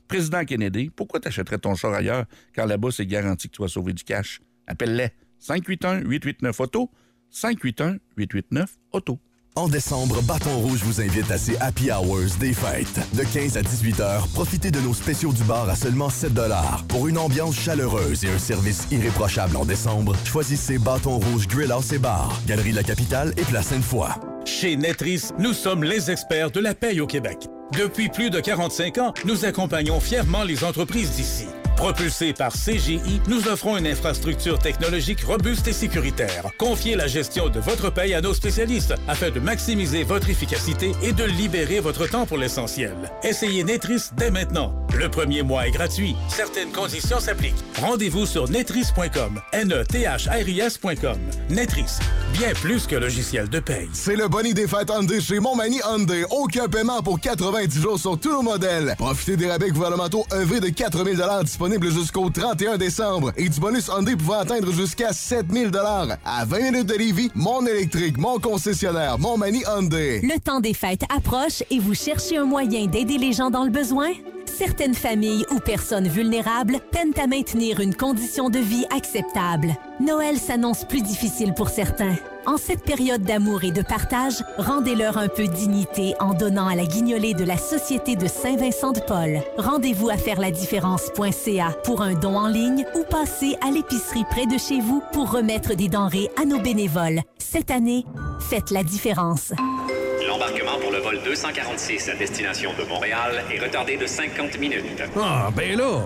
Président Kennedy, pourquoi t'achèterais ton char ailleurs quand là-bas, c'est garanti que tu vas sauver du cash? Appelle-les. cinq huit un huit huit neuf auto. cinq huit un huit huit neuf auto. En décembre, Bâton Rouge vous invite à ses Happy Hours des fêtes. De quinze à dix-huit heures, profitez de nos spéciaux du bar à seulement sept dollars. Pour une ambiance chaleureuse et un service irréprochable en décembre, choisissez Bâton Rouge Grill House et Bar, Galerie La Capitale et Place Sainte-Foy. Chez Netris, nous sommes les experts de la paye au Québec. Depuis plus de quarante-cinq ans, nous accompagnons fièrement les entreprises d'ici. Propulsés par C G I, nous offrons une infrastructure technologique robuste et sécuritaire. Confiez la gestion de votre paye à nos spécialistes afin de maximiser votre efficacité et de libérer votre temps pour l'essentiel. Essayez Netris dès maintenant. Le premier mois est gratuit. Certaines conditions s'appliquent. Rendez-vous sur netris point com. N E T H R I S point com. Netris, bien plus que logiciel de paye. C'est le Bonnie des fêtes Hyundai chez Montmagny Hyundai. Aucun paiement pour quatre-vingt-dix jours sur tous nos modèles. Profitez des rabais gouvernementaux œuvrés de quatre mille disponibles jusqu'au trente et un décembre et du bonus Hyundai pouvant atteindre jusqu'à sept mille à vingt minutes de Lévis, Mon Électrique, mon concessionnaire, Montmagny Hyundai. Le temps des fêtes approche et vous cherchez un moyen d'aider les gens dans le besoin? Certaines familles ou personnes vulnérables peinent à maintenir une condition de vie acceptable. Noël s'annonce plus difficile pour certains. En cette période d'amour et de partage, rendez-leur un peu dignité en donnant à la guignolée de la Société de Saint-Vincent-de-Paul. Rendez-vous à faire la différence point c a pour un don en ligne ou passez à l'épicerie près de chez vous pour remettre des denrées à nos bénévoles. Cette année, faites la différence. L'embarquement pour le vol deux cent quarante-six à destination de Montréal est retardé de cinquante minutes. Ah, ben là!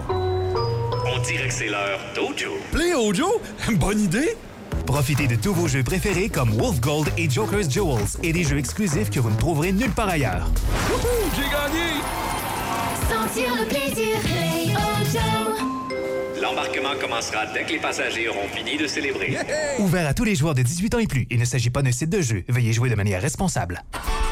On dirait que c'est l'heure d'Ojo. Play Ojo? Bonne idée! Profitez de tous vos jeux préférés comme Wolf Gold et Joker's Jewels et des jeux exclusifs que vous ne trouverez nulle part ailleurs. Wouhou! J'ai gagné! Sentir le plaisir, Play Ojo. L'embarquement commencera dès que les passagers auront fini de célébrer. Yeah! Ouvert à tous les joueurs de dix-huit ans et plus. Il ne s'agit pas d'un site de jeu. Veuillez jouer de manière responsable.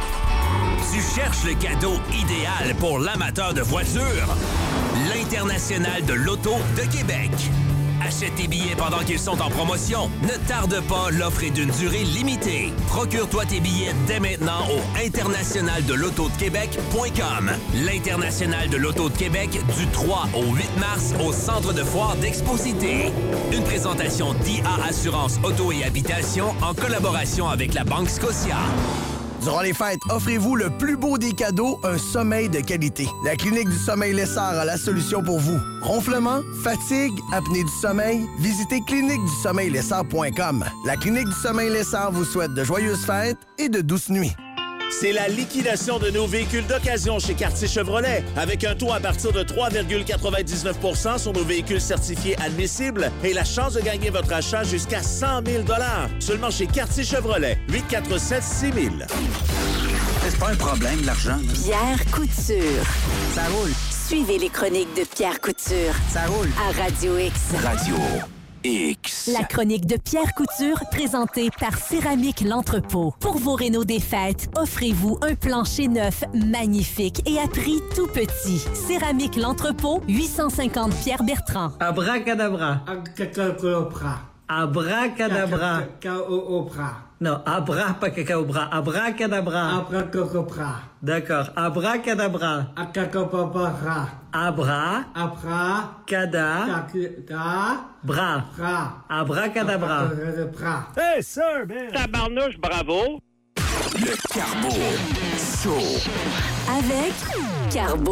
Tu cherches le cadeau idéal pour l'amateur de voitures? L'International de l'Auto de Québec. Achète tes billets pendant qu'ils sont en promotion. Ne tarde pas, l'offre est d'une durée limitée. Procure-toi tes billets dès maintenant au international de l'auto de québec point com. L'International de l'Auto de Québec du trois au huit mars au Centre de foire d'Exposité. Une présentation d'I A Assurance Auto et Habitation en collaboration avec la Banque Scotia. Durant les fêtes, offrez-vous le plus beau des cadeaux, un sommeil de qualité. La Clinique du Sommeil Lessard a la solution pour vous. Ronflement, fatigue, apnée du sommeil, visitez clinique du sommeil lessard point com. La Clinique du Sommeil Lessard vous souhaite de joyeuses fêtes et de douces nuits. C'est la liquidation de nos véhicules d'occasion chez Quartier Chevrolet. Avec un taux à partir de trois virgule quatre-vingt-dix-neuf pour cent sur nos véhicules certifiés admissibles et la chance de gagner votre achat jusqu'à cent mille dollars. Seulement chez Quartier Chevrolet. huit quatre sept six mille. C'est pas un problème, l'argent. Pierre Couture. Ça roule. Suivez les chroniques de Pierre Couture. Ça roule. À Radio X. Radio X. La chronique de Pierre Couture, présentée par Céramique L'Entrepôt. Pour vos rénaux des fêtes, offrez-vous un plancher neuf magnifique et à prix tout petit. Céramique L'Entrepôt, huit cent cinquante Pierre Bertrand. Abracadabra. Abracadabra. Abracadabra. Abracadabra. Non, abra, pas cacaobra. Abracadabra. Abracadabra. D'accord. Abracadabra. Abracadabra. Abra. Abra. Cada. Da. Bra. Bra. Abracadabra. Abracadabra. Hey, sir, man. Tabarnouche, bravo. Le Carbo Show. Avec Carbo.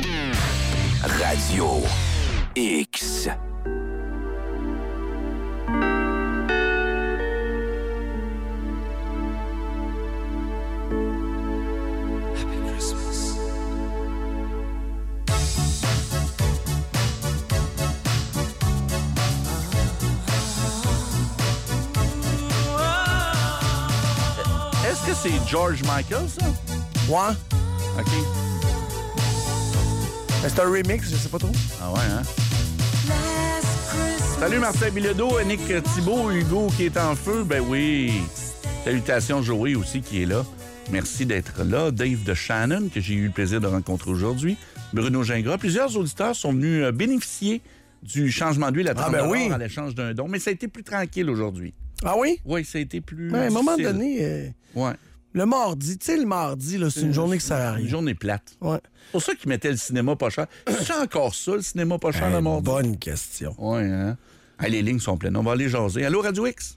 Radio X. Est-ce que c'est George Michael, ça? Ouais. OK. C'est un remix, je sais pas trop. Ah ouais, hein? Salut Martin Bilodeau, Nick Thibault, Hugo qui est en feu. Ben oui. Salutations Joey aussi qui est là. Merci d'être là. Dave de Shannon, que j'ai eu le plaisir de rencontrer aujourd'hui. Bruno Gingras. Plusieurs auditeurs sont venus bénéficier du changement d'huile à trente dollars ah ben oui. à l'échange d'un don. Mais ça a été plus tranquille aujourd'hui. Ah oui? Oui, ça a été plus... Ouais, à un moment donné... Euh... Ouais. Le mardi, tu sais, le mardi, là, c'est une journée qui sert à rien. Une journée plate. Ouais. C'est pour ça qu'ils mettaient le cinéma pas cher. C'est encore ça, le cinéma pas cher, Hey, le mardi? bonne question. Oui, hein? Hey, les lignes sont pleines. On va aller jaser. Allô, Radio X?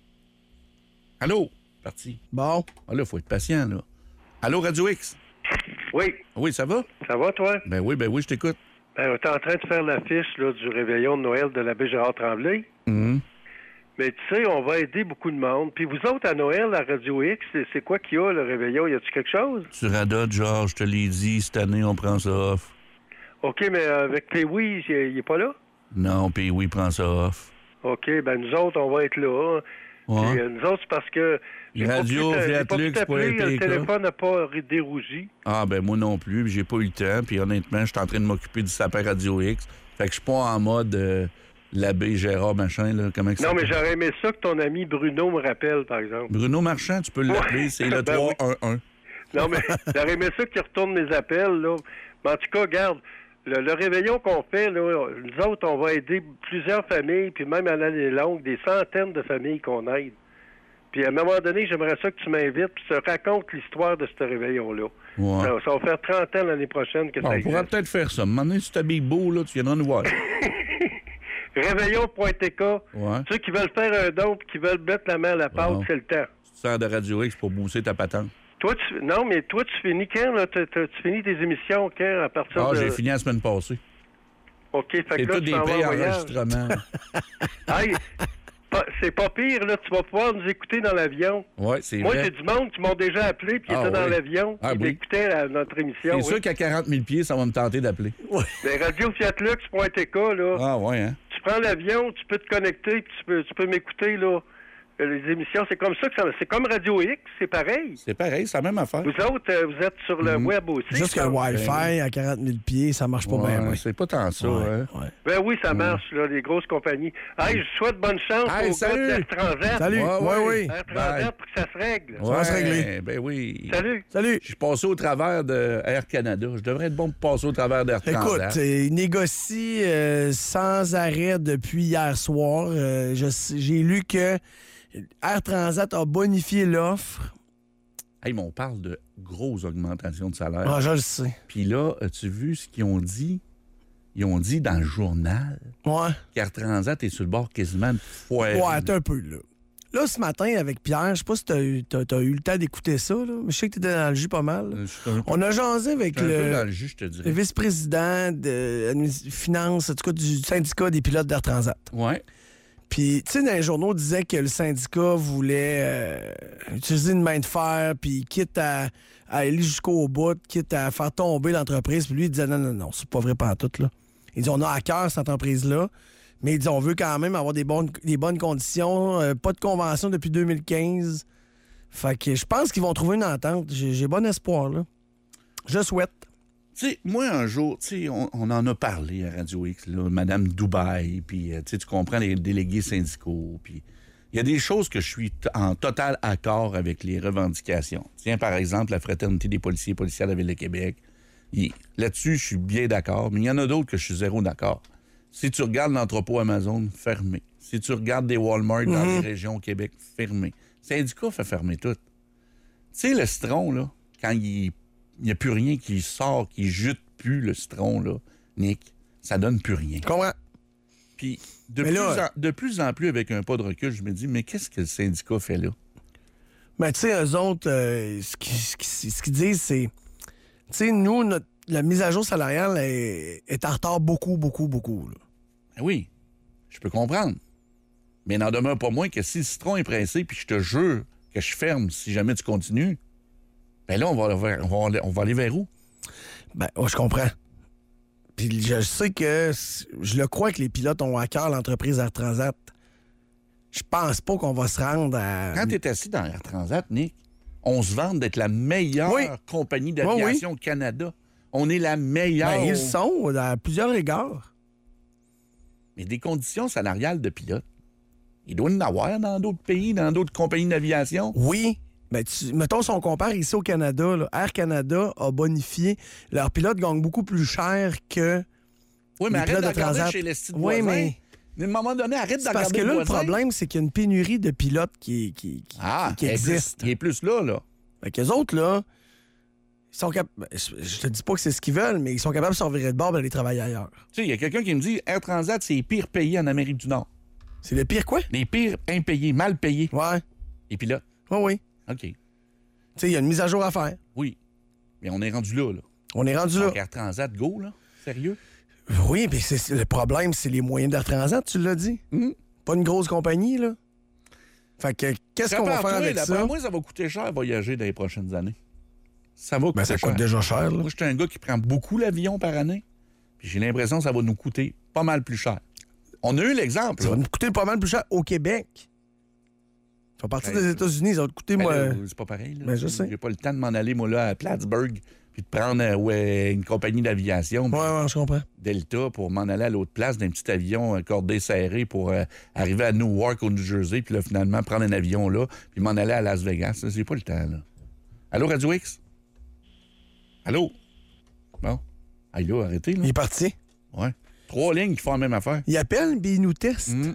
Allô? Parti. Bon. Ah, là, il faut être patient, là. Allô, Radio X? Oui. Oui, ça va? Ça va, toi? Ben oui, ben oui, je t'écoute. Ben, on est en train de faire l'affiche là, du réveillon de Noël de l'abbé Gérard Tremblay. Mm-hmm. Mais tu sais, on va aider beaucoup de monde. Puis vous autres, à Noël, à Radio X, c'est, c'est quoi qu'il y a, le réveillon? Y a-tu quelque chose? Tu radotes, genre, je te l'ai dit, cette année, on prend ça off. OK, mais avec Pee-Wee, il est pas là? Non, puis oui, prends ça off. OK, ben nous autres, on va être là. Ouais. Puis, euh, nous autres, c'est parce que... j'ai pas Radio, pu t'a- j'ai pas pu Fiatlux, t'appeler, point le P K. téléphone n'a pas dérougi. Ah, ben moi non plus, j'ai pas eu le temps, puis honnêtement, je suis en train de m'occuper du sapin Radio X. Fait que je suis pas en mode euh, l'abbé Gérard, machin, là, comment que ça Non, mais s'appelle? j'aurais aimé ça que ton ami Bruno me rappelle, par exemple. Bruno Marchand, tu peux l'appeler, Ouais. c'est le Ben trois un un. Non, mais j'aurais aimé ça qu'il retourne mes appels, là. Mais en tout cas, regarde, le, le réveillon qu'on fait, là, nous autres, on va aider plusieurs familles, puis même à l'année longue, des centaines de familles qu'on aide. Puis à un moment donné, j'aimerais ça que tu m'invites, puis tu racontes l'histoire de ce réveillon-là. Ouais. Ça, ça va faire trente ans l'année prochaine que Bon, ça on pourra existe. peut-être faire ça. Maintenant, si tu t'habilles beau, là, tu viendras nous voir. Réveillon point T K. Ouais. Ceux qui veulent faire un don, puis qui veulent mettre la main à la pâte, Bon. c'est le temps. Tu sers de Radio X pour booster ta patente. Toi, tu... Non, mais toi, tu finis quand, là? Tu, tu- tu finis tes émissions quand, à partir Ah, de... j'ai fini la semaine passée. OK, fait C'est que là, tout tu des t'en vas en voyage. pré-enregistrements. Hey, pas- c'est pas pire, là. Tu vas pouvoir nous écouter dans l'avion. Oui, c'est Moi, vrai. j'ai du monde qui m'ont déjà appelé puis qui Ah, étaient dans oui. l'avion. Ah, qui oui. écoutaient la- notre émission. C'est oui. sûr qu'à quarante mille pieds, ça va me tenter d'appeler. Mais radio fiatlux point T K, là. Ah, ouais, hein? Tu prends l'avion, tu peux te connecter puis tu peux, tu peux m'écouter, là. Euh, Les émissions, c'est comme ça que ça... C'est comme Radio X, c'est pareil. C'est pareil, c'est la même affaire. Vous autres, euh, vous êtes sur le web aussi. Juste que ça? le Wi-Fi à quarante mille pieds, ça marche pas Ouais, bien. c'est pas tant ça, Ouais, hein? ouais. Ben oui, ça marche, là, les grosses compagnies. Hey, je souhaite bonne chance Hey, aux salut! gars d'Air Transat. Salut, Ouais, ouais, ouais. oui. Air Bye. Transat pour que ça se règle. Ça va se régler. Ben oui. Salut. Salut. Je suis passé au travers de Air Canada. Je devrais être bon pour passer au travers d'Air Écoute, Transat. euh, il négocie euh, sans arrêt depuis hier soir. Euh, je sais- j'ai lu que Air Transat a bonifié l'offre. Hey, mais on parle de grosses augmentations de salaire. Ah, je le sais. Puis là, as-tu vu ce qu'ils ont dit? Ils ont dit dans le journal Ouais. qu'Air Transat est sur le bord quasiment de foire. Ouais, t'es un peu là. Là, ce matin, avec Pierre, je sais pas si t'as eu, t'as- t'as eu le temps d'écouter ça, là, mais je sais que t'étais dans le jus pas mal. là. Je suis un peu- On a jasé avec je suis un peu le, dans le jus, je te dirais. le vice-président de admi- finance, en tout cas, du syndicat des pilotes d'Air Transat. Ouais. Puis, tu sais, dans les journaux, on disait que le syndicat voulait euh, utiliser une main de fer, puis quitte à, à aller jusqu'au bout, quitte à faire tomber l'entreprise. Puis lui, il disait non, non, non, c'est pas vrai pantoute, là. Il dit on a à cœur cette entreprise-là, mais il dit on veut quand même avoir des bonnes, des bonnes conditions, euh, pas de convention depuis deux mille quinze. Fait que je pense qu'ils vont trouver une entente. J'ai, j'ai bon espoir, là. Je souhaite. Tu sais, moi, un jour, tu sais, on, on en a parlé à Radio X, là, Madame Dubaï, puis, euh, tu sais, tu comprends les délégués syndicaux, puis il y a des choses que je suis t- en total accord avec les revendications. Tiens, par exemple, la Fraternité des policiers et policières de la Ville de Québec. Il- Là-dessus, je suis bien d'accord, mais il y en a d'autres que je suis zéro d'accord. Si tu regardes l'entrepôt Amazon, fermé. Si tu regardes des Walmart dans les régions au Québec, fermé. Le syndicat fait fermer tout. Tu sais, le citron, là, quand il n'y a plus rien qui sort, qui jute plus le citron, là, Nick, ça donne plus rien. Comment? Puis, de, Mais plus là- en, de plus en plus, avec un pas de recul, je me dis, mais qu'est-ce que le syndicat fait là? Mais tu sais, eux autres, euh, ce qu'ils ce qu'ils- ce qu'ils disent, c'est... Tu sais, nous, notre, la mise à jour salariale est, est en retard beaucoup, beaucoup, beaucoup. Là. Ben oui, je peux comprendre. Mais n'en demeure pas moins que si le citron est pressé, puis je te jure que je ferme si jamais tu continues, ben là, on va, vers- on va, on va aller vers où? Ben, ouais, je comprends. Puis je sais que... Je le crois que les pilotes ont à cœur l'entreprise Air Transat. Je pense pas qu'on va se rendre à... Quand tu es assis dans Air Transat, Nick, on se vante d'être la meilleure Oui. compagnie d'aviation Oui, au Canada. On est la meilleure. Ben, ils sont à plusieurs égards. Mais des conditions salariales de pilote, il doit y en avoir dans d'autres pays, dans d'autres compagnies d'aviation. Oui. Ben, tu, mettons, si on compare ici au Canada, là, Air Canada a bonifié. Leurs pilotes gagnent beaucoup plus cher que Oui, mais les arrête pilotes de de regarder Transat. chez les petits Oui, voisins. mais... À un moment donné, arrête de C'est parce regarder que là, les le voisins. problème, c'est qu'il y a une pénurie de pilotes qui, qui, qui, Ah, qui il est plus- existe. Il est plus là, là. Fait qu'eux autres, là, ils sont capables. Je te dis pas que c'est ce qu'ils veulent, mais ils sont capables de se revirer de bord et d'aller travailler ailleurs. Tu sais, il y a quelqu'un qui me dit Air Transat, c'est les pires payés en Amérique du Nord. C'est les pires quoi? Les pires impayés, mal payés. Ouais. Et puis là? Oui, oui. OK. Tu sais, il y a une mise à jour à faire. Oui. Mais on est rendu là, là. On est rendu Donc, là. Air Transat, go, là? Sérieux? Oui, mais c'est, le problème, c'est les moyens d'Air Transat, tu l'as dit. Mm. Pas une grosse compagnie, là. Fait que, qu'est-ce qu'on va faire avec d'après ça? moi, ça va coûter cher voyager dans les prochaines années. Ça va coûter Ben, ça cher. coûte déjà cher, là. Moi, je suis un gars qui prend beaucoup l'avion par année. Puis j'ai l'impression que ça va nous coûter pas mal plus cher. On a eu l'exemple. Ça là. va nous coûter pas mal plus cher au Québec. Ça va partir Ben, des États-Unis, ça va te coûter, Ben, moi... là, c'est pas pareil. Là. Ben, je sais. J'ai pas le temps de m'en aller, moi, là, à Plattsburgh, puis de prendre euh, ouais, une compagnie d'aviation. Ouais, ouais, je comprends. Delta, pour m'en aller à l'autre place d'un petit avion euh, cordé serré pour euh, arriver à Newark, au New Jersey, puis là, finalement, prendre un avion là, puis m'en aller à Las Vegas. Là, j'ai pas le temps, là. Allô, Radio X? Allô? Bon. Ah, là, arrêtez, là. Il est parti. Ouais. Trois lignes qui font la même affaire. Il appelle, puis il nous teste. Mmh.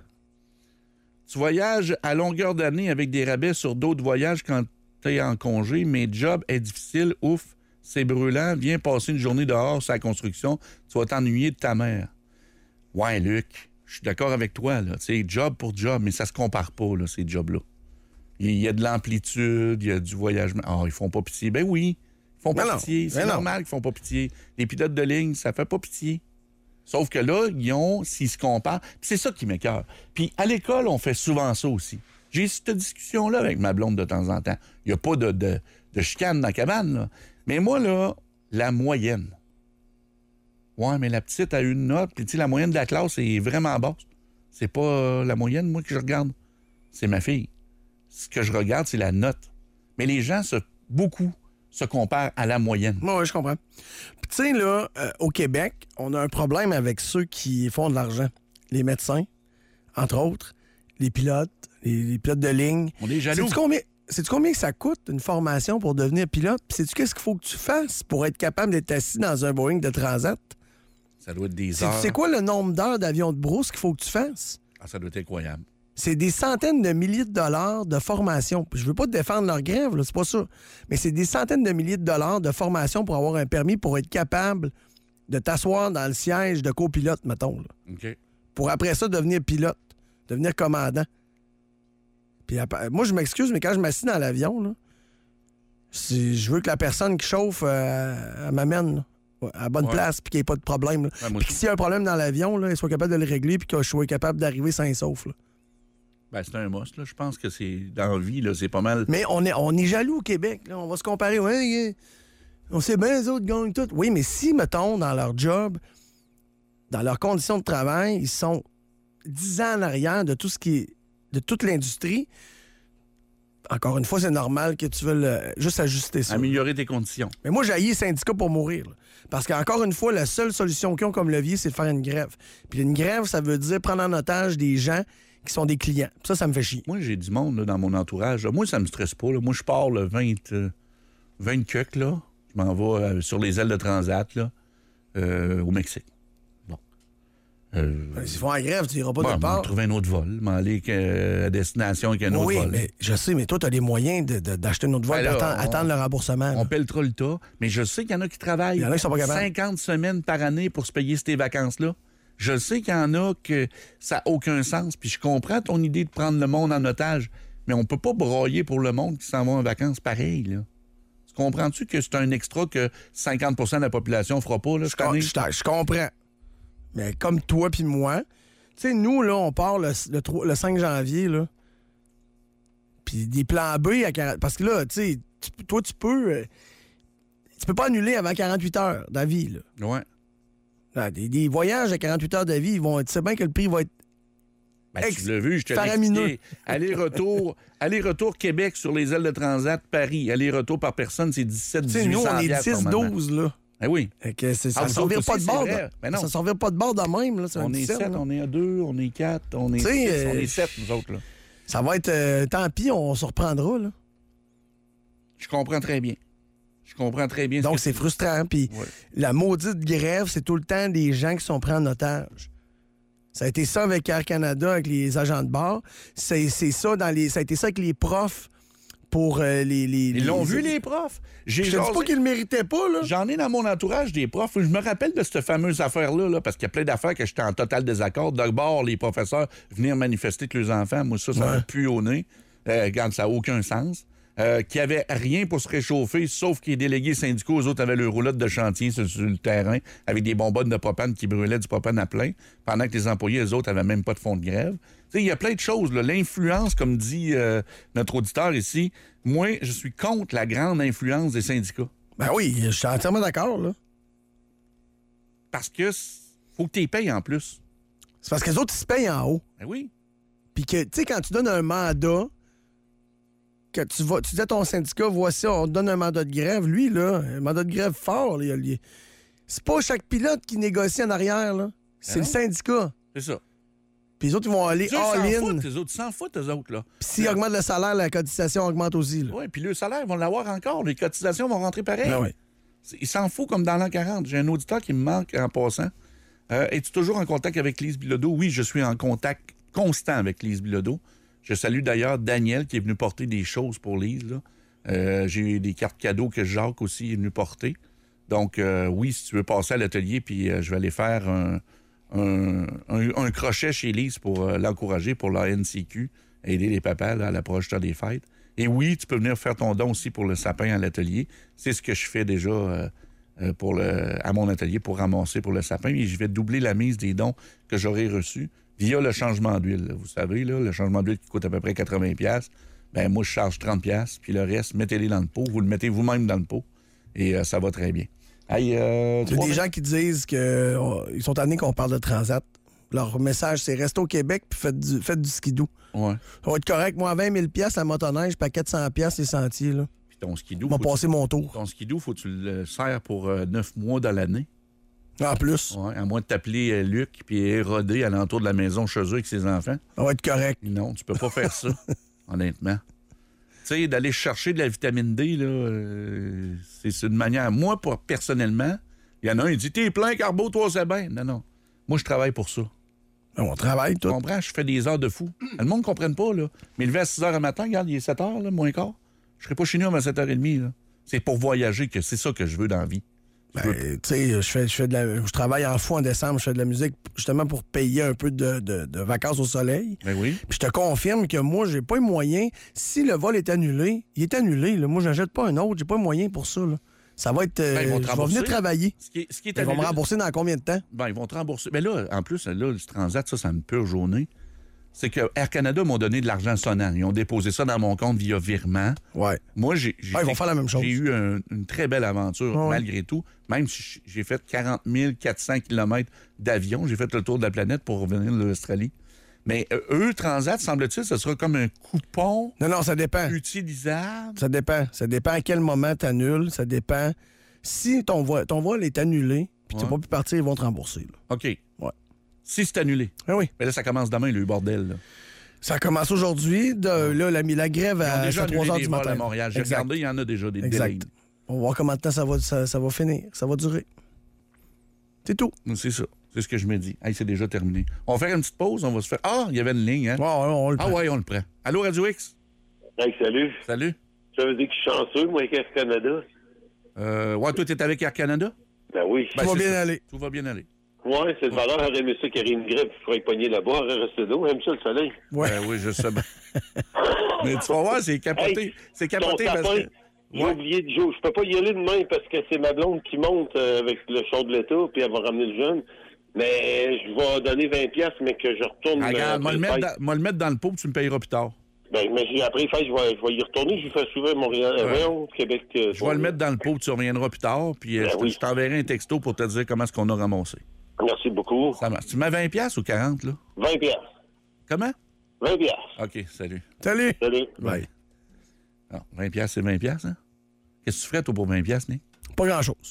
Tu voyages à longueur d'année avec des rabais sur d'autres voyages quand t'es en congé, mais job est difficile, ouf, c'est brûlant, viens passer une journée dehors sur la construction, tu vas t'ennuyer de ta mère. Ouais, Luc, je suis d'accord avec toi, là. Tu sais, job pour job, mais ça se compare pas, là, ces jobs-là. Il y a de l'amplitude, il y a du voyagement. Ah, ils font pas pitié. Ben oui, ils font pas Mais non, pitié. C'est mais non. normal qu'ils font pas pitié. Les pilotes de ligne, ça fait pas pitié. Sauf que là, ils ont, s'ils se comparent, puis c'est ça qui m'écoeure. Puis à l'école, on fait souvent ça aussi. J'ai eu cette discussion-là avec ma blonde de temps en temps. Il n'y a pas de, de, de chicane dans la cabane, là. Mais moi, là, la moyenne. Ouais, mais la petite a une note, puis tu sais, la moyenne de la classe est vraiment basse. C'est pas euh, la moyenne, moi, que je regarde. C'est ma fille. Ce que je regarde, c'est la note. Mais les gens, se, beaucoup, se comparent à la moyenne. Oui, je comprends. Puis, tu sais, là, euh, au Québec, on a un problème avec ceux qui font de l'argent. Les médecins, entre autres, les pilotes, les, les pilotes de ligne. On est jaloux. Sais-tu combien, sais-tu combien que ça coûte, une formation pour devenir pilote? Puis, sais-tu qu'est-ce qu'il faut que tu fasses pour être capable d'être assis dans un Boeing de Transat? Ça doit être des C'est, heures. c'est quoi le nombre d'heures d'avion de brousse qu'il faut que tu fasses? Ah, ça doit être incroyable. C'est des centaines de milliers de dollars de formation. Je veux pas te défendre leur grève, là, c'est pas ça. Mais c'est des centaines de milliers de dollars de formation pour avoir un permis pour être capable de t'asseoir dans le siège de copilote, mettons. Là. OK. Pour après ça devenir pilote, devenir commandant. Puis après, moi, je m'excuse, mais quand je m'assis dans l'avion, là, si je veux que la personne qui chauffe euh, elle m'amène là, à la bonne Ouais. place puis qu'il n'y ait pas de problème. Là. Ouais, moi Puis que s'il y a un problème dans l'avion, là, il soit capable de le régler puis que je sois capable d'arriver sain et sauf. Là. Ben, c'est un must, là. Je pense que c'est dans la vie, là, c'est pas mal. Mais on est, on est jaloux au Québec. Là. On va se comparer. Ouais, yeah. On sait bien, les autres gagnent tout. Oui, mais si, mettons, dans leur job, dans leurs conditions de travail, ils sont dix ans en arrière de tout ce qui est, de toute l'industrie, encore une fois, c'est normal que tu veuilles euh, juste ajuster ça. Améliorer tes conditions. Mais moi, j'ai les syndicats pour mourir. Là. Parce qu'encore une fois, la seule solution qu'ils ont comme levier, c'est de faire une grève. Puis une grève, ça veut dire prendre en otage des gens qui sont des clients. Ça, ça me fait chier. Moi, j'ai du monde là, dans mon entourage. Moi, ça me stresse pas. Là. Moi, je pars le vingt, euh, vingt cuck, là. Je m'en vais euh, sur les ailes de Transat, là, euh, au Mexique. Bon. Euh, S'ils font la grève, tu n'iras pas bon, de on va part. trouver un autre vol. M'en aller euh, à destination avec un autre Oui, vol. mais je sais, mais toi, tu as les moyens de- de- d'acheter un autre vol Ben et là, attendre, on- attendre le remboursement. là. On pèlera le tas, mais je sais qu'il y en a qui travaillent Il y en a qui sont pas capables. cinquante semaines par année pour se payer ces vacances-là. Je sais qu'il y en a que ça n'a aucun sens, puis je comprends ton idée de prendre le monde en otage, mais on peut pas broyer pour le monde qui s'en va en vacances pareil, là. Tu comprends-tu que c'est un extra que cinquante pour cent de la population fera pas, là, cette année? Je, je comprends. Mais comme toi puis moi, tu sais, nous, là, on part le, le, trois- le cinq janvier, là. Puis des plans B à quarante... Parce que là, tu sais, tu- toi, tu peux... euh, tu peux pas annuler avant quarante-huit heures d'avis, là. Ouais. Là, des, des voyages à quarante-huit heures d'avis, ils vont... Tu sais bien que le prix va être... Ben, ex- tu l'as vu, je te l'ai faramineux. expliqué. Aller-retour, aller-retour Québec sur les ailes de Transat, Paris. Aller-retour par personne, c'est dix-sept Tu sais, dix-huit nous, cents on est piastres dix normalement. douze, là. Ben oui. Fait que c'est- ça Ah, ne vous servira autres pas aussi, de bord. c'est vrai. de- Ben non. ça ne servira pas de bord de même, là. C'est un On est dix-sept, sept, là. on est à deux, on est quatre, on est Tu sais, six, euh, on est sept, nous autres, là. Ça va être... euh, tant pis, on se reprendra, là. Je comprends très bien. Je comprends très bien. ce Donc, que c'est tu- frustrant. Puis Ouais. la maudite grève, c'est tout le temps des gens qui sont pris en otage. Ça a été ça avec Air Canada, avec les agents de bord. C'est, c'est ça dans les. Ça a été ça avec les profs pour euh, les, les... Ils l'ont les... vu, les profs. J'ai Je te dis pas qu'ils le méritaient pas, là. J'en ai dans mon entourage des profs. Je me rappelle de cette fameuse affaire-là, là, parce qu'il y a plein d'affaires que j'étais en total désaccord. D'abord, les professeurs venir manifester avec leurs enfants. Moi, ça, ça Ouais. m'a pu au nez. Euh, regarde, ça n'a aucun sens. Euh, qui avait rien pour se réchauffer, sauf que les délégués syndicaux, eux autres, avaient leur roulotte de chantier sur, sur le terrain, avec des bonbonnes de propane qui brûlaient du propane à plein, pendant que les employés, eux autres, avaient même pas de fonds de grève. Tu sais, il y a plein de choses. là. L'influence, comme dit euh, notre auditeur ici, moi, je suis contre la grande influence des syndicats. Ben oui, je suis entièrement d'accord, là. Parce que c- faut que tu les payes en plus. C'est parce que les autres, ils se payent en haut. Ben oui. Puis que, tu sais, quand tu donnes un mandat, que tu vas, tu dis à ton syndicat, voici, on te donne un mandat de grève. Lui, là, un mandat de grève fort, là, il- c'est pas chaque pilote qui négocie en arrière, là. C'est Ben le non. syndicat. C'est ça. Puis les autres, ils vont aller Eux, ils s'en all-in. foutent, les autres, ils s'en foutent, eux autres, là. Puis s'ils augmentent le salaire, la cotisation augmente aussi, là. Oui, puis le salaire, ils vont l'avoir encore. Les cotisations vont rentrer pareil. Ben oui. C'est- Il s'en fout comme dans l'an quarante. J'ai un auditeur qui me manque en passant. Euh, Es-tu toujours en contact avec Lise Bilodeau? Oui, je suis en contact constant avec Lise Bilodeau. Je salue d'ailleurs Daniel qui est venu porter des choses pour Lise. là. Euh, J'ai eu des cartes cadeaux que Jacques aussi est venu porter. Donc, euh, oui, si tu veux passer à l'atelier, puis euh, je vais aller faire un, un, un- un crochet chez Lise pour euh, l'encourager pour la N C Q, aider les papas là, à l'approche des fêtes. Et oui, tu peux venir faire ton don aussi pour le sapin à l'atelier. C'est ce que je fais déjà euh, euh, pour le, à mon atelier pour ramasser pour le sapin. Et je vais doubler la mise des dons que j'aurai reçus via le changement d'huile. Vous savez, là, le changement d'huile qui coûte à peu près quatre-vingts dollars. Ben moi, je charge trente dollars, puis le reste, mettez-les dans le pot. Vous le mettez vous-même dans le pot. Et euh, ça va très bien. Hey, euh, Il y a des gens qui disent qu'ils sont tannés qu'on parle de Transat. Leur message, c'est restez au Québec puis faites du, faites du skidoo. Ouais. Ça va être correct. Moi, à vingt mille dollars la motoneige, puis à quatre cents dollars les sentiers. Là. Puis ton skidoo. On va passer mon tour. Ton skidoo, faut que tu le sers pour euh, neuf mois dans l'année. En plus. Ouais, à moins de t'appeler euh, Luc puis éroder à l'entour de la maison chez eux avec ses enfants. Ça va être correct. Non, tu peux pas faire ça, honnêtement. Tu sais, d'aller chercher de la vitamine D, là, euh, c'est c'est une manière. Moi, pour, personnellement, il y en a un, il dit t'es plein, Carbo, toi, c'est bien. Non, non. Moi, je travaille pour ça. On travaille, Tu tout. comprends? Je fais des heures de fou. Le monde ne comprenne pas, là. Mais lever à six heures le matin, regarde, il est sept heures, là, moins quart. Je serai pas chez nous avant sept heures trente, là. C'est pour voyager que c'est ça que je veux dans la vie. Ben, tu sais, je fais, je fais de la, je travaille en fou en décembre, je fais de la musique justement pour payer un peu de, de- de vacances au soleil. Ben oui. Puis je te confirme que moi, j'ai pas les moyens. Si le vol est annulé, il est annulé. Là. Moi, j'achète pas un autre, j'ai pas les moyens pour ça. Là. Ça va être. euh, Ben, ils vont te je vais rembourser. venir travailler. Ce qui est, ce qui est Ils vont me annulé- rembourser dans combien de temps? Ben, ils vont te rembourser. Mais là, en plus, là, le Transat, ça, ça me pure journée. C'est que Air Canada m'ont donné de l'argent sonnant. Ils ont déposé ça dans mon compte via virement. Ouais. Moi, j'ai, j'ai Ah, ils vont faire la même chose. J'ai eu un- une très belle aventure, Ouais. malgré tout. Même si j'ai fait quarante mille quatre cents kilomètres d'avion, j'ai fait le tour de la planète pour revenir de l'Australie. Mais euh, eux, Transat, semble-t-il, ce sera comme un coupon Non, non, ça dépend. utilisable. Ça dépend. Ça dépend à quel moment tu annules. Ça dépend. Si ton vol, ton vol est annulé, puis tu Ouais. n'as pas pu partir, ils vont te rembourser. Là. OK. Ouais. Si c'est annulé. Ah oui. Mais là, ça commence demain, le bordel. Là. Ça commence aujourd'hui. De, là, la, la grève Ils ont à déjà trois annulé heures des du vols matin. à Montréal. J'ai Exact. regardé, il y en a déjà des Exact. délais. On va voir combien de temps ça va, ça, ça va finir. Ça va durer. C'est tout. C'est ça. C'est ce que je me dis. Hey, c'est déjà terminé. On va faire une petite pause. On va se faire. Ah, il y avait une ligne, hein? Ouais, ouais, on le ah, prend. ouais, on le prend. Allô, Radio X? Hey, salut. Salut. Ça veut dire que je suis chanceux, moi, avec Air Canada. Euh, ouais, toi, t'es avec Air Canada? Ben oui. Ben, Tout va c'est bien ça. aller. Tout va bien aller. Ouais, c'est de valeur. J'aurais aimé ça qu'il y ait une grève qui ferait pogner là-bas. J'aurais resté là. J'aime ça, le soleil. Ouais. Ben oui, je sais bien. Mais tu vas voir, c'est capoté. Hey, c'est capoté ton parce sapin, que. J'ai Ouais. oublié de jouer. Je peux pas y aller demain parce que c'est ma blonde qui monte euh, avec le show de l'État, puis elle va ramener le jeune. Mais je vais donner vingt piastres, mais que je retourne. Ah, regarde, euh, moi le, après mettre les fêtes. dans, moi le mettre dans le pot, puis tu me payeras plus tard. Ben, mais j'ai- après les fêtes, je vais, je vais y retourner. Je vais faire souvent Montréal, euh, Ouais. voyons, Québec. euh, Je vais le mettre dans le pot, puis tu reviendras plus tard, puis euh, Ben je, te- oui. je t'enverrai un texto pour te dire comment est-ce qu'on a ramassé. Merci beaucoup. Ça marche. Tu mets vingt piastres ou quarante, là? vingt piastres. Comment? vingt piastres. OK, salut. Salut. Salut. Bye. Non, vingt piastres, c'est vingt piastres, hein? Qu'est-ce que tu ferais, toi, pour vingt piastres, Nick? Pas grand-chose.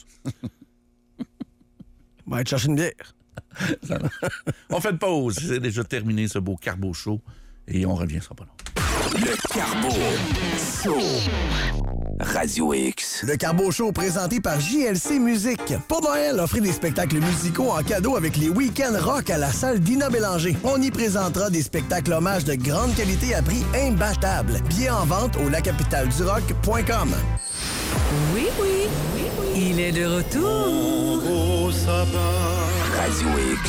On va aller te chercher une bière. Ça va. On fait une pause. C'est déjà terminé, ce beau carbo show. Et on revient, ça sera pas long. Le Carbo Show. Radio X. Le Carbo Show présenté par J L C Musique. Pour Noël, offrez des spectacles musicaux en cadeau avec les week-ends rock à la salle Dina Bélanger. On y présentera des spectacles hommages de grande qualité à prix imbattable. Billets en vente au la capitale du rock point com. Oui, oui, oui, oui. Il est de retour. Au sapin. Radio X.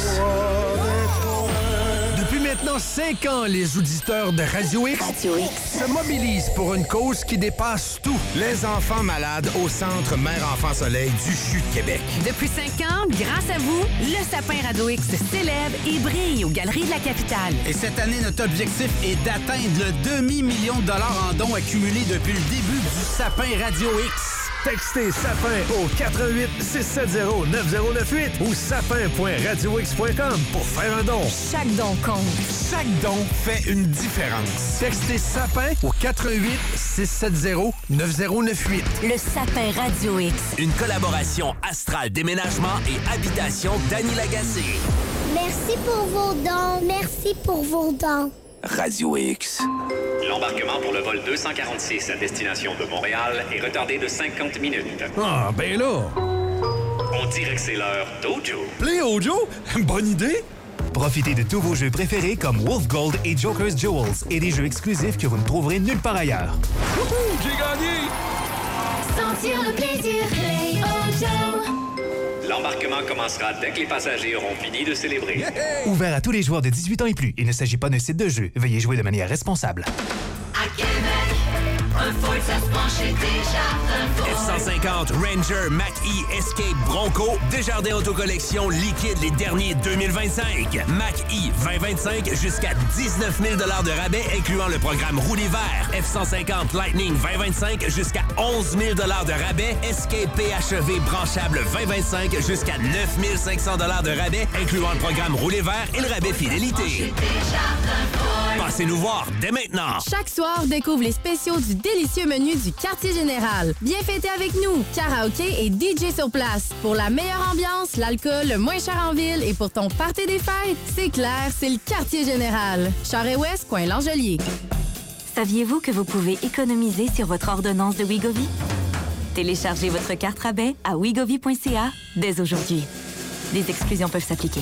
Depuis maintenant cinq ans, les auditeurs de Radio X, Radio X se mobilisent pour une cause qui dépasse tout. Les enfants malades au Centre Mère-Enfant-Soleil du C H U de Québec. Depuis cinq ans, grâce à vous, le sapin Radio X s'élève et brille aux Galeries de la Capitale. Et cette année, notre objectif est d'atteindre le demi-million de dollars en dons accumulés depuis le début du sapin Radio X. Textez sapin au quatre un huit, six sept zéro, neuf zéro neuf huit ou sapin point radio x point com pour faire un don. Chaque don compte. Chaque don fait une différence. Textez sapin au quatre un huit, six sept zéro, neuf zéro neuf huit. Le sapin Radio X. Une collaboration Astral Déménagement et Habitation Dany Lagacé. Merci pour vos dons. Merci pour vos dons. Radio X. L'embarquement pour le vol deux cent quarante-six à destination de Montréal est retardé de cinquante minutes. Ah, ben là! On dirait que c'est l'heure d'Ojo. Play Ojo? Bonne idée! Profitez de tous vos jeux préférés comme Wolf Gold et Joker's Jewels et des jeux exclusifs que vous ne trouverez nulle part ailleurs. Wouhou! J'ai gagné! Sentir le plaisir, Play Ojo. L'embarquement commencera dès que les passagers auront fini de célébrer. Hey! Ouvert à tous les joueurs de dix-huit ans et plus. Il ne s'agit pas d'un site de jeu. Veuillez jouer de manière responsable. À Québec, un Ford, ça se penchait déjà. F cent cinquante, Ranger, Mach-E, Escape, Bronco, Desjardins Autocollection liquide les derniers deux mille vingt-cinq. Mach-E vingt vingt-cinq jusqu'à dix-neuf mille dollars de rabais incluant le programme Roue l'hiver. F cent cinquante Lightning vingt vingt-cinq jusqu'à onze mille dollars de rabais. Escape P H E V branchable vingt vingt-cinq jusqu'à neuf mille cinq cents dollars de rabais incluant le programme Roue l'hiver et le rabais fidélité. Passez nous voir dès maintenant. Chaque soir, découvre les spéciaux du délicieux menu du Quartier Général. Viens fêter avec nous. Karaoké et D J sur place. Pour la meilleure ambiance, l'alcool le moins cher en ville et pour ton party des fêtes, c'est clair, c'est le Quartier Général. Charest-Ouest, coin L'Angelier. Saviez-vous que vous pouvez économiser sur votre ordonnance de Wegovy? Téléchargez votre carte rabais à wegovy point c a dès aujourd'hui. Des exclusions peuvent s'appliquer.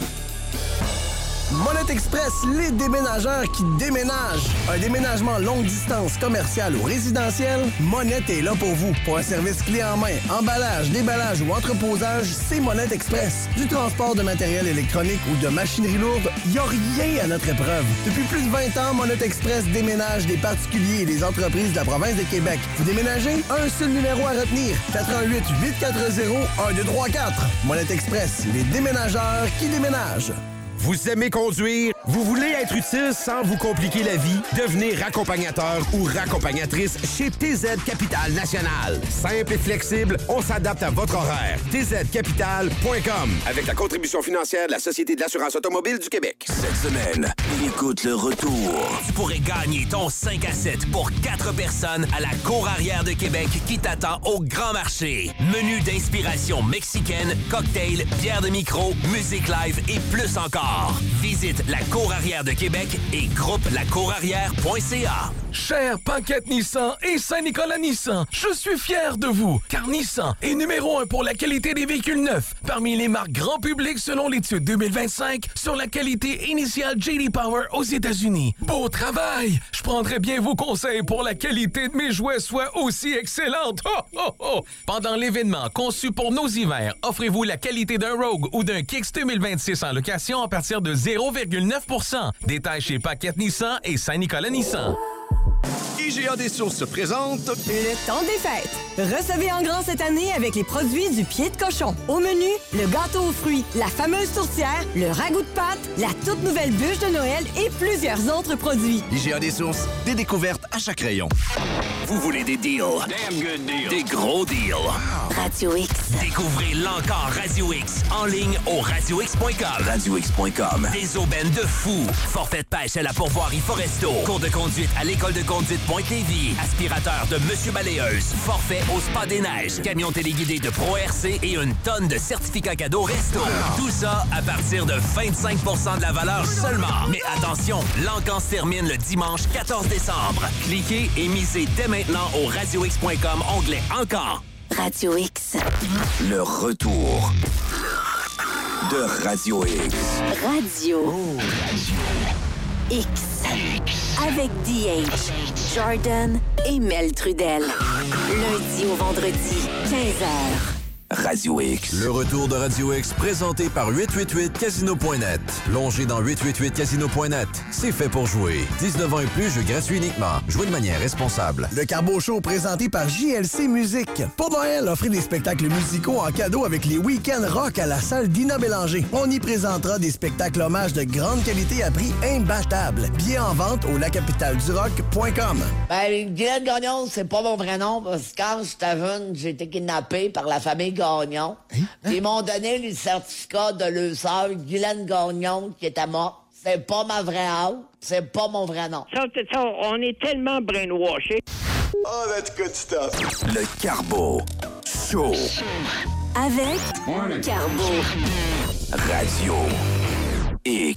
Monette Express, les déménageurs qui déménagent. Un déménagement longue distance, commercial ou résidentiel, Monette est là pour vous. Pour un service clé en main, emballage, déballage ou entreposage, c'est Monette Express. Du transport de matériel électronique ou de machinerie lourde, il n'y a rien à notre épreuve. Depuis plus de vingt ans, Monette Express déménage des particuliers et des entreprises de la province de Québec. Vous déménagez? Un seul numéro à retenir. quatre un huit, huit quatre zéro, un deux trois quatre. Monette Express, les déménageurs qui déménagent. Vous aimez conduire? Vous voulez être utile sans vous compliquer la vie? Devenez raccompagnateur ou raccompagnatrice chez T Z Capital National. Simple et flexible, on s'adapte à votre horaire. T Z capital point com avec la contribution financière de la Société de l'assurance automobile du Québec. Cette semaine, écoute le retour. Tu pourrais gagner ton cinq à sept pour quatre personnes à la cour arrière de Québec qui t'attend au Grand Marché. Menu d'inspiration mexicaine, cocktail, bière de micro, musique live et plus encore. Visite la cour arrière de Québec et groupe la cour arrière point c a. Cher Paquette Nissan et Saint-Nicolas Nissan, je suis fier de vous, car Nissan est numéro un pour la qualité des véhicules neufs, parmi les marques grand public selon l'étude deux mille vingt-cinq sur la qualité initiale J D Power aux États-Unis. Beau travail! Je prendrais bien vos conseils pour la qualité de mes jouets soit aussi excellente. Oh, oh, oh. Pendant l'événement conçu pour nos hivers, offrez-vous la qualité d'un Rogue ou d'un Kicks deux mille vingt-six en location à partir de zéro virgule neuf pour cent. Détails chez Paquette Nissan et Saint-Nicolas Nissan. I G A des sources présente le temps des fêtes. Recevez en grand cette année avec les produits du pied de cochon. Au menu, le gâteau aux fruits, la fameuse tourtière, le ragoût de pâte, la toute nouvelle bûche de Noël et plusieurs autres produits. I G A des sources, des découvertes à chaque rayon. Vous voulez des deals? Damn good deals. Des gros deals. Wow. Radio X. Découvrez l'encore Radio X en ligne au radio x point com. radio x point com. Des aubaines de fou. Forfait de pêche à la pourvoirie Foresto. Cours de conduite à l'école de conduite Pointe-Lévis. Aspirateur de Monsieur Balayeuse. Forfait au Spa des Neiges. Camion téléguidé de Pro R C et une tonne de certificats cadeaux Resto. Tout ça à partir de vingt-cinq pour cent de la valeur seulement. Mais attention, l'encan se termine le dimanche quatorze décembre. Cliquez et misez dès maintenant au radio x point com, onglet Encore. Radio X. Le retour de Radio X. Radio X. Avec D H, Jordan et Mel Trudel. Lundi au vendredi, quinze heures. Radio X. Le retour de Radio X, présenté par huit cent quatre-vingt-huit casino point net. Plongez dans huit cent quatre-vingt-huit casino point net. C'est fait pour jouer. dix-neuf ans et plus, jeu gratuit uniquement. Jouez de manière responsable. Le Carbo Show, présenté par J L C Musique. Pour Noël, offrez des spectacles musicaux en cadeau avec les week-ends rock à la salle Dina Bélanger. On y présentera des spectacles hommages de grande qualité à prix imbattable. Billets en vente au la capitale du rock point com. Ben, Guylaine Gagnon, c'est pas mon vrai nom, parce que quand j'étais jeune, j'ai été kidnappé par la famille Gagnon. Hein? Hein? Ils m'ont donné le certificat de leur sœur, Guylaine Gagnon, qui était morte. C'est pas ma vraie âge, c'est pas mon vrai nom. Ça, ça, on est tellement brainwashés. Oh, that's good stuff. Le Carbo Show. Avec Carbo. Radio X.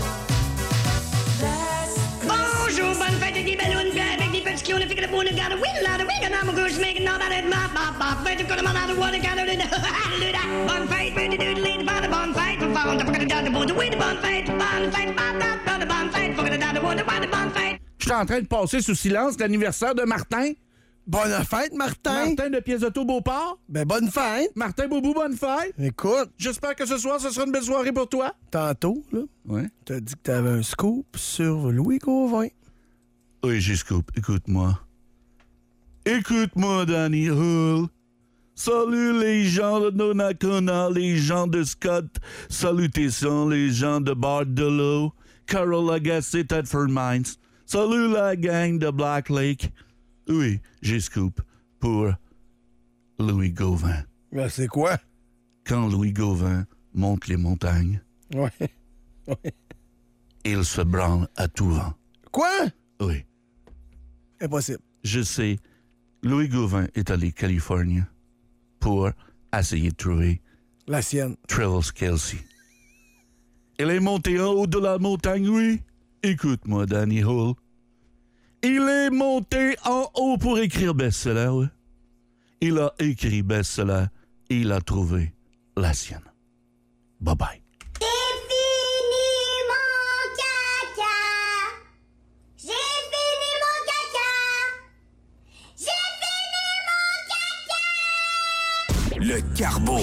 Bonjour, bonne fête des ballons, avec des petits clowns, fait que le bon gars, oui, là, oui, que I'm a goose, making all that in my pop, pop, fait que le man, what a gather in the bonne fête, fait de lead by the bonne fête, for found, for the done, the way the bonne fête, bonne fête, bonne fête, bonne fête, for the done, the bonne fête. Je suis en train de passer sous silence l'anniversaire de Martin. Bonne fête, Martin! Martin de Pièce-Auto Beauport. Ben, bonne fête! Martin Boubou, bonne fête! Écoute, j'espère que ce soir, ce sera une belle soirée pour toi. Tantôt, là, ouais. T'as dit que t'avais un scoop sur Louis Gauvin. Oui, j'ai scoop. Écoute-moi. Écoute-moi, Danny Hull. Salut les gens de Donnacona, les gens de Scott. Salutations les gens de Bardelot, Carol Lagacé, Thetford Mines. Salut la gang de Black Lake. Oui, j'ai scoop pour Louis Gauvin. Ben, c'est quoi? Quand Louis Gauvin monte les montagnes, ouais. ouais. il se branle à tout vent. Quoi? Oui. Impossible. Je sais, Louis Gauvin est allé en Californie pour essayer de trouver la sienne. Travis Kelce. Il est monté en haut de la montagne, oui. Écoute-moi, Danny Hull. Il est monté en haut pour écrire best-seller, oui. Il a écrit best-seller et il a trouvé la sienne. Bye-bye. C'est fini mon caca. J'ai fini mon caca. J'ai fini mon caca. Le Carbo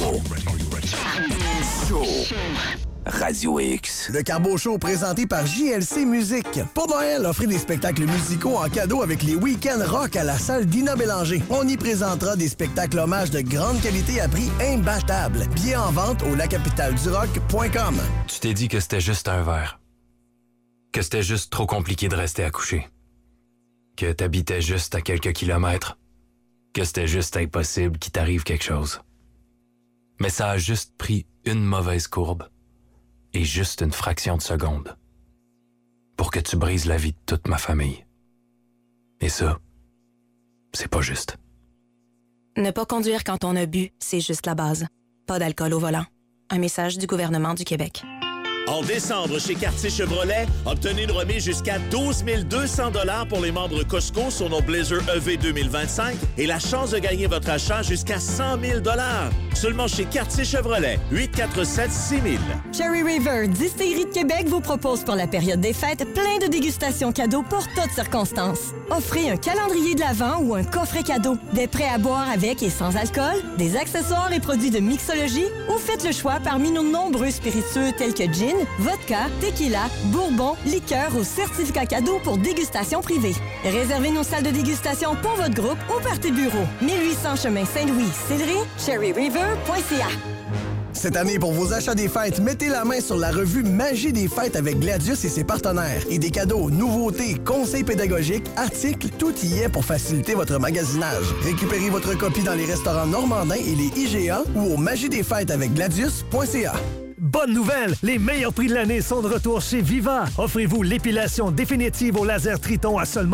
Show. Radio X. Le Carbo Show présenté par J L C Musique. Pour Noël, offrez des spectacles musicaux en cadeau avec les week-ends rock à la salle Dina Bélanger. On y présentera des spectacles hommages de grande qualité à prix imbattable. Billets en vente au la capitale du rock point com. Tu t'es dit que c'était juste un verre. Que c'était juste trop compliqué de rester accouché. Que t'habitais juste à quelques kilomètres. Que c'était juste impossible qu'il t'arrive quelque chose. Mais ça a juste pris une mauvaise courbe. Et juste une fraction de seconde pour que tu brises la vie de toute ma famille. Et ça, c'est pas juste. Ne pas conduire quand on a bu, c'est juste la base. Pas d'alcool au volant. Un message du gouvernement du Québec. En décembre, chez Quartier Chevrolet, obtenez une remise jusqu'à douze mille deux cents dollars pour les membres Costco sur nos Blazer E V deux mille vingt-cinq et la chance de gagner votre achat jusqu'à cent mille dollars. Seulement chez Quartier Chevrolet, huit quatre sept six mille. Cherry River, Distillerie de Québec vous propose pour la période des fêtes plein de dégustations cadeaux pour toutes circonstances. Offrez un calendrier de l'Avent ou un coffret cadeau, des prêts à boire avec et sans alcool, des accessoires et produits de mixologie ou faites le choix parmi nos nombreux spiritueux tels que gin, vodka, tequila, bourbon, liqueur ou certificat cadeau pour dégustation privée. Réservez nos salles de dégustation pour votre groupe ou party bureau. mille huit cents chemin Saint-Louis, Sillery, cherry river point c a. Cette année, pour vos achats des fêtes, mettez la main sur la revue Magie des fêtes avec Gladius et ses partenaires. Et des cadeaux, nouveautés, conseils pédagogiques, articles, tout y est pour faciliter votre magasinage. Récupérez votre copie dans les restaurants normandins et les I G A ou au magie des fêtes avec gladius point c a. Bonne nouvelle! Les meilleurs prix de l'année sont de retour chez Viva. Offrez-vous l'épilation définitive au laser Triton à seulement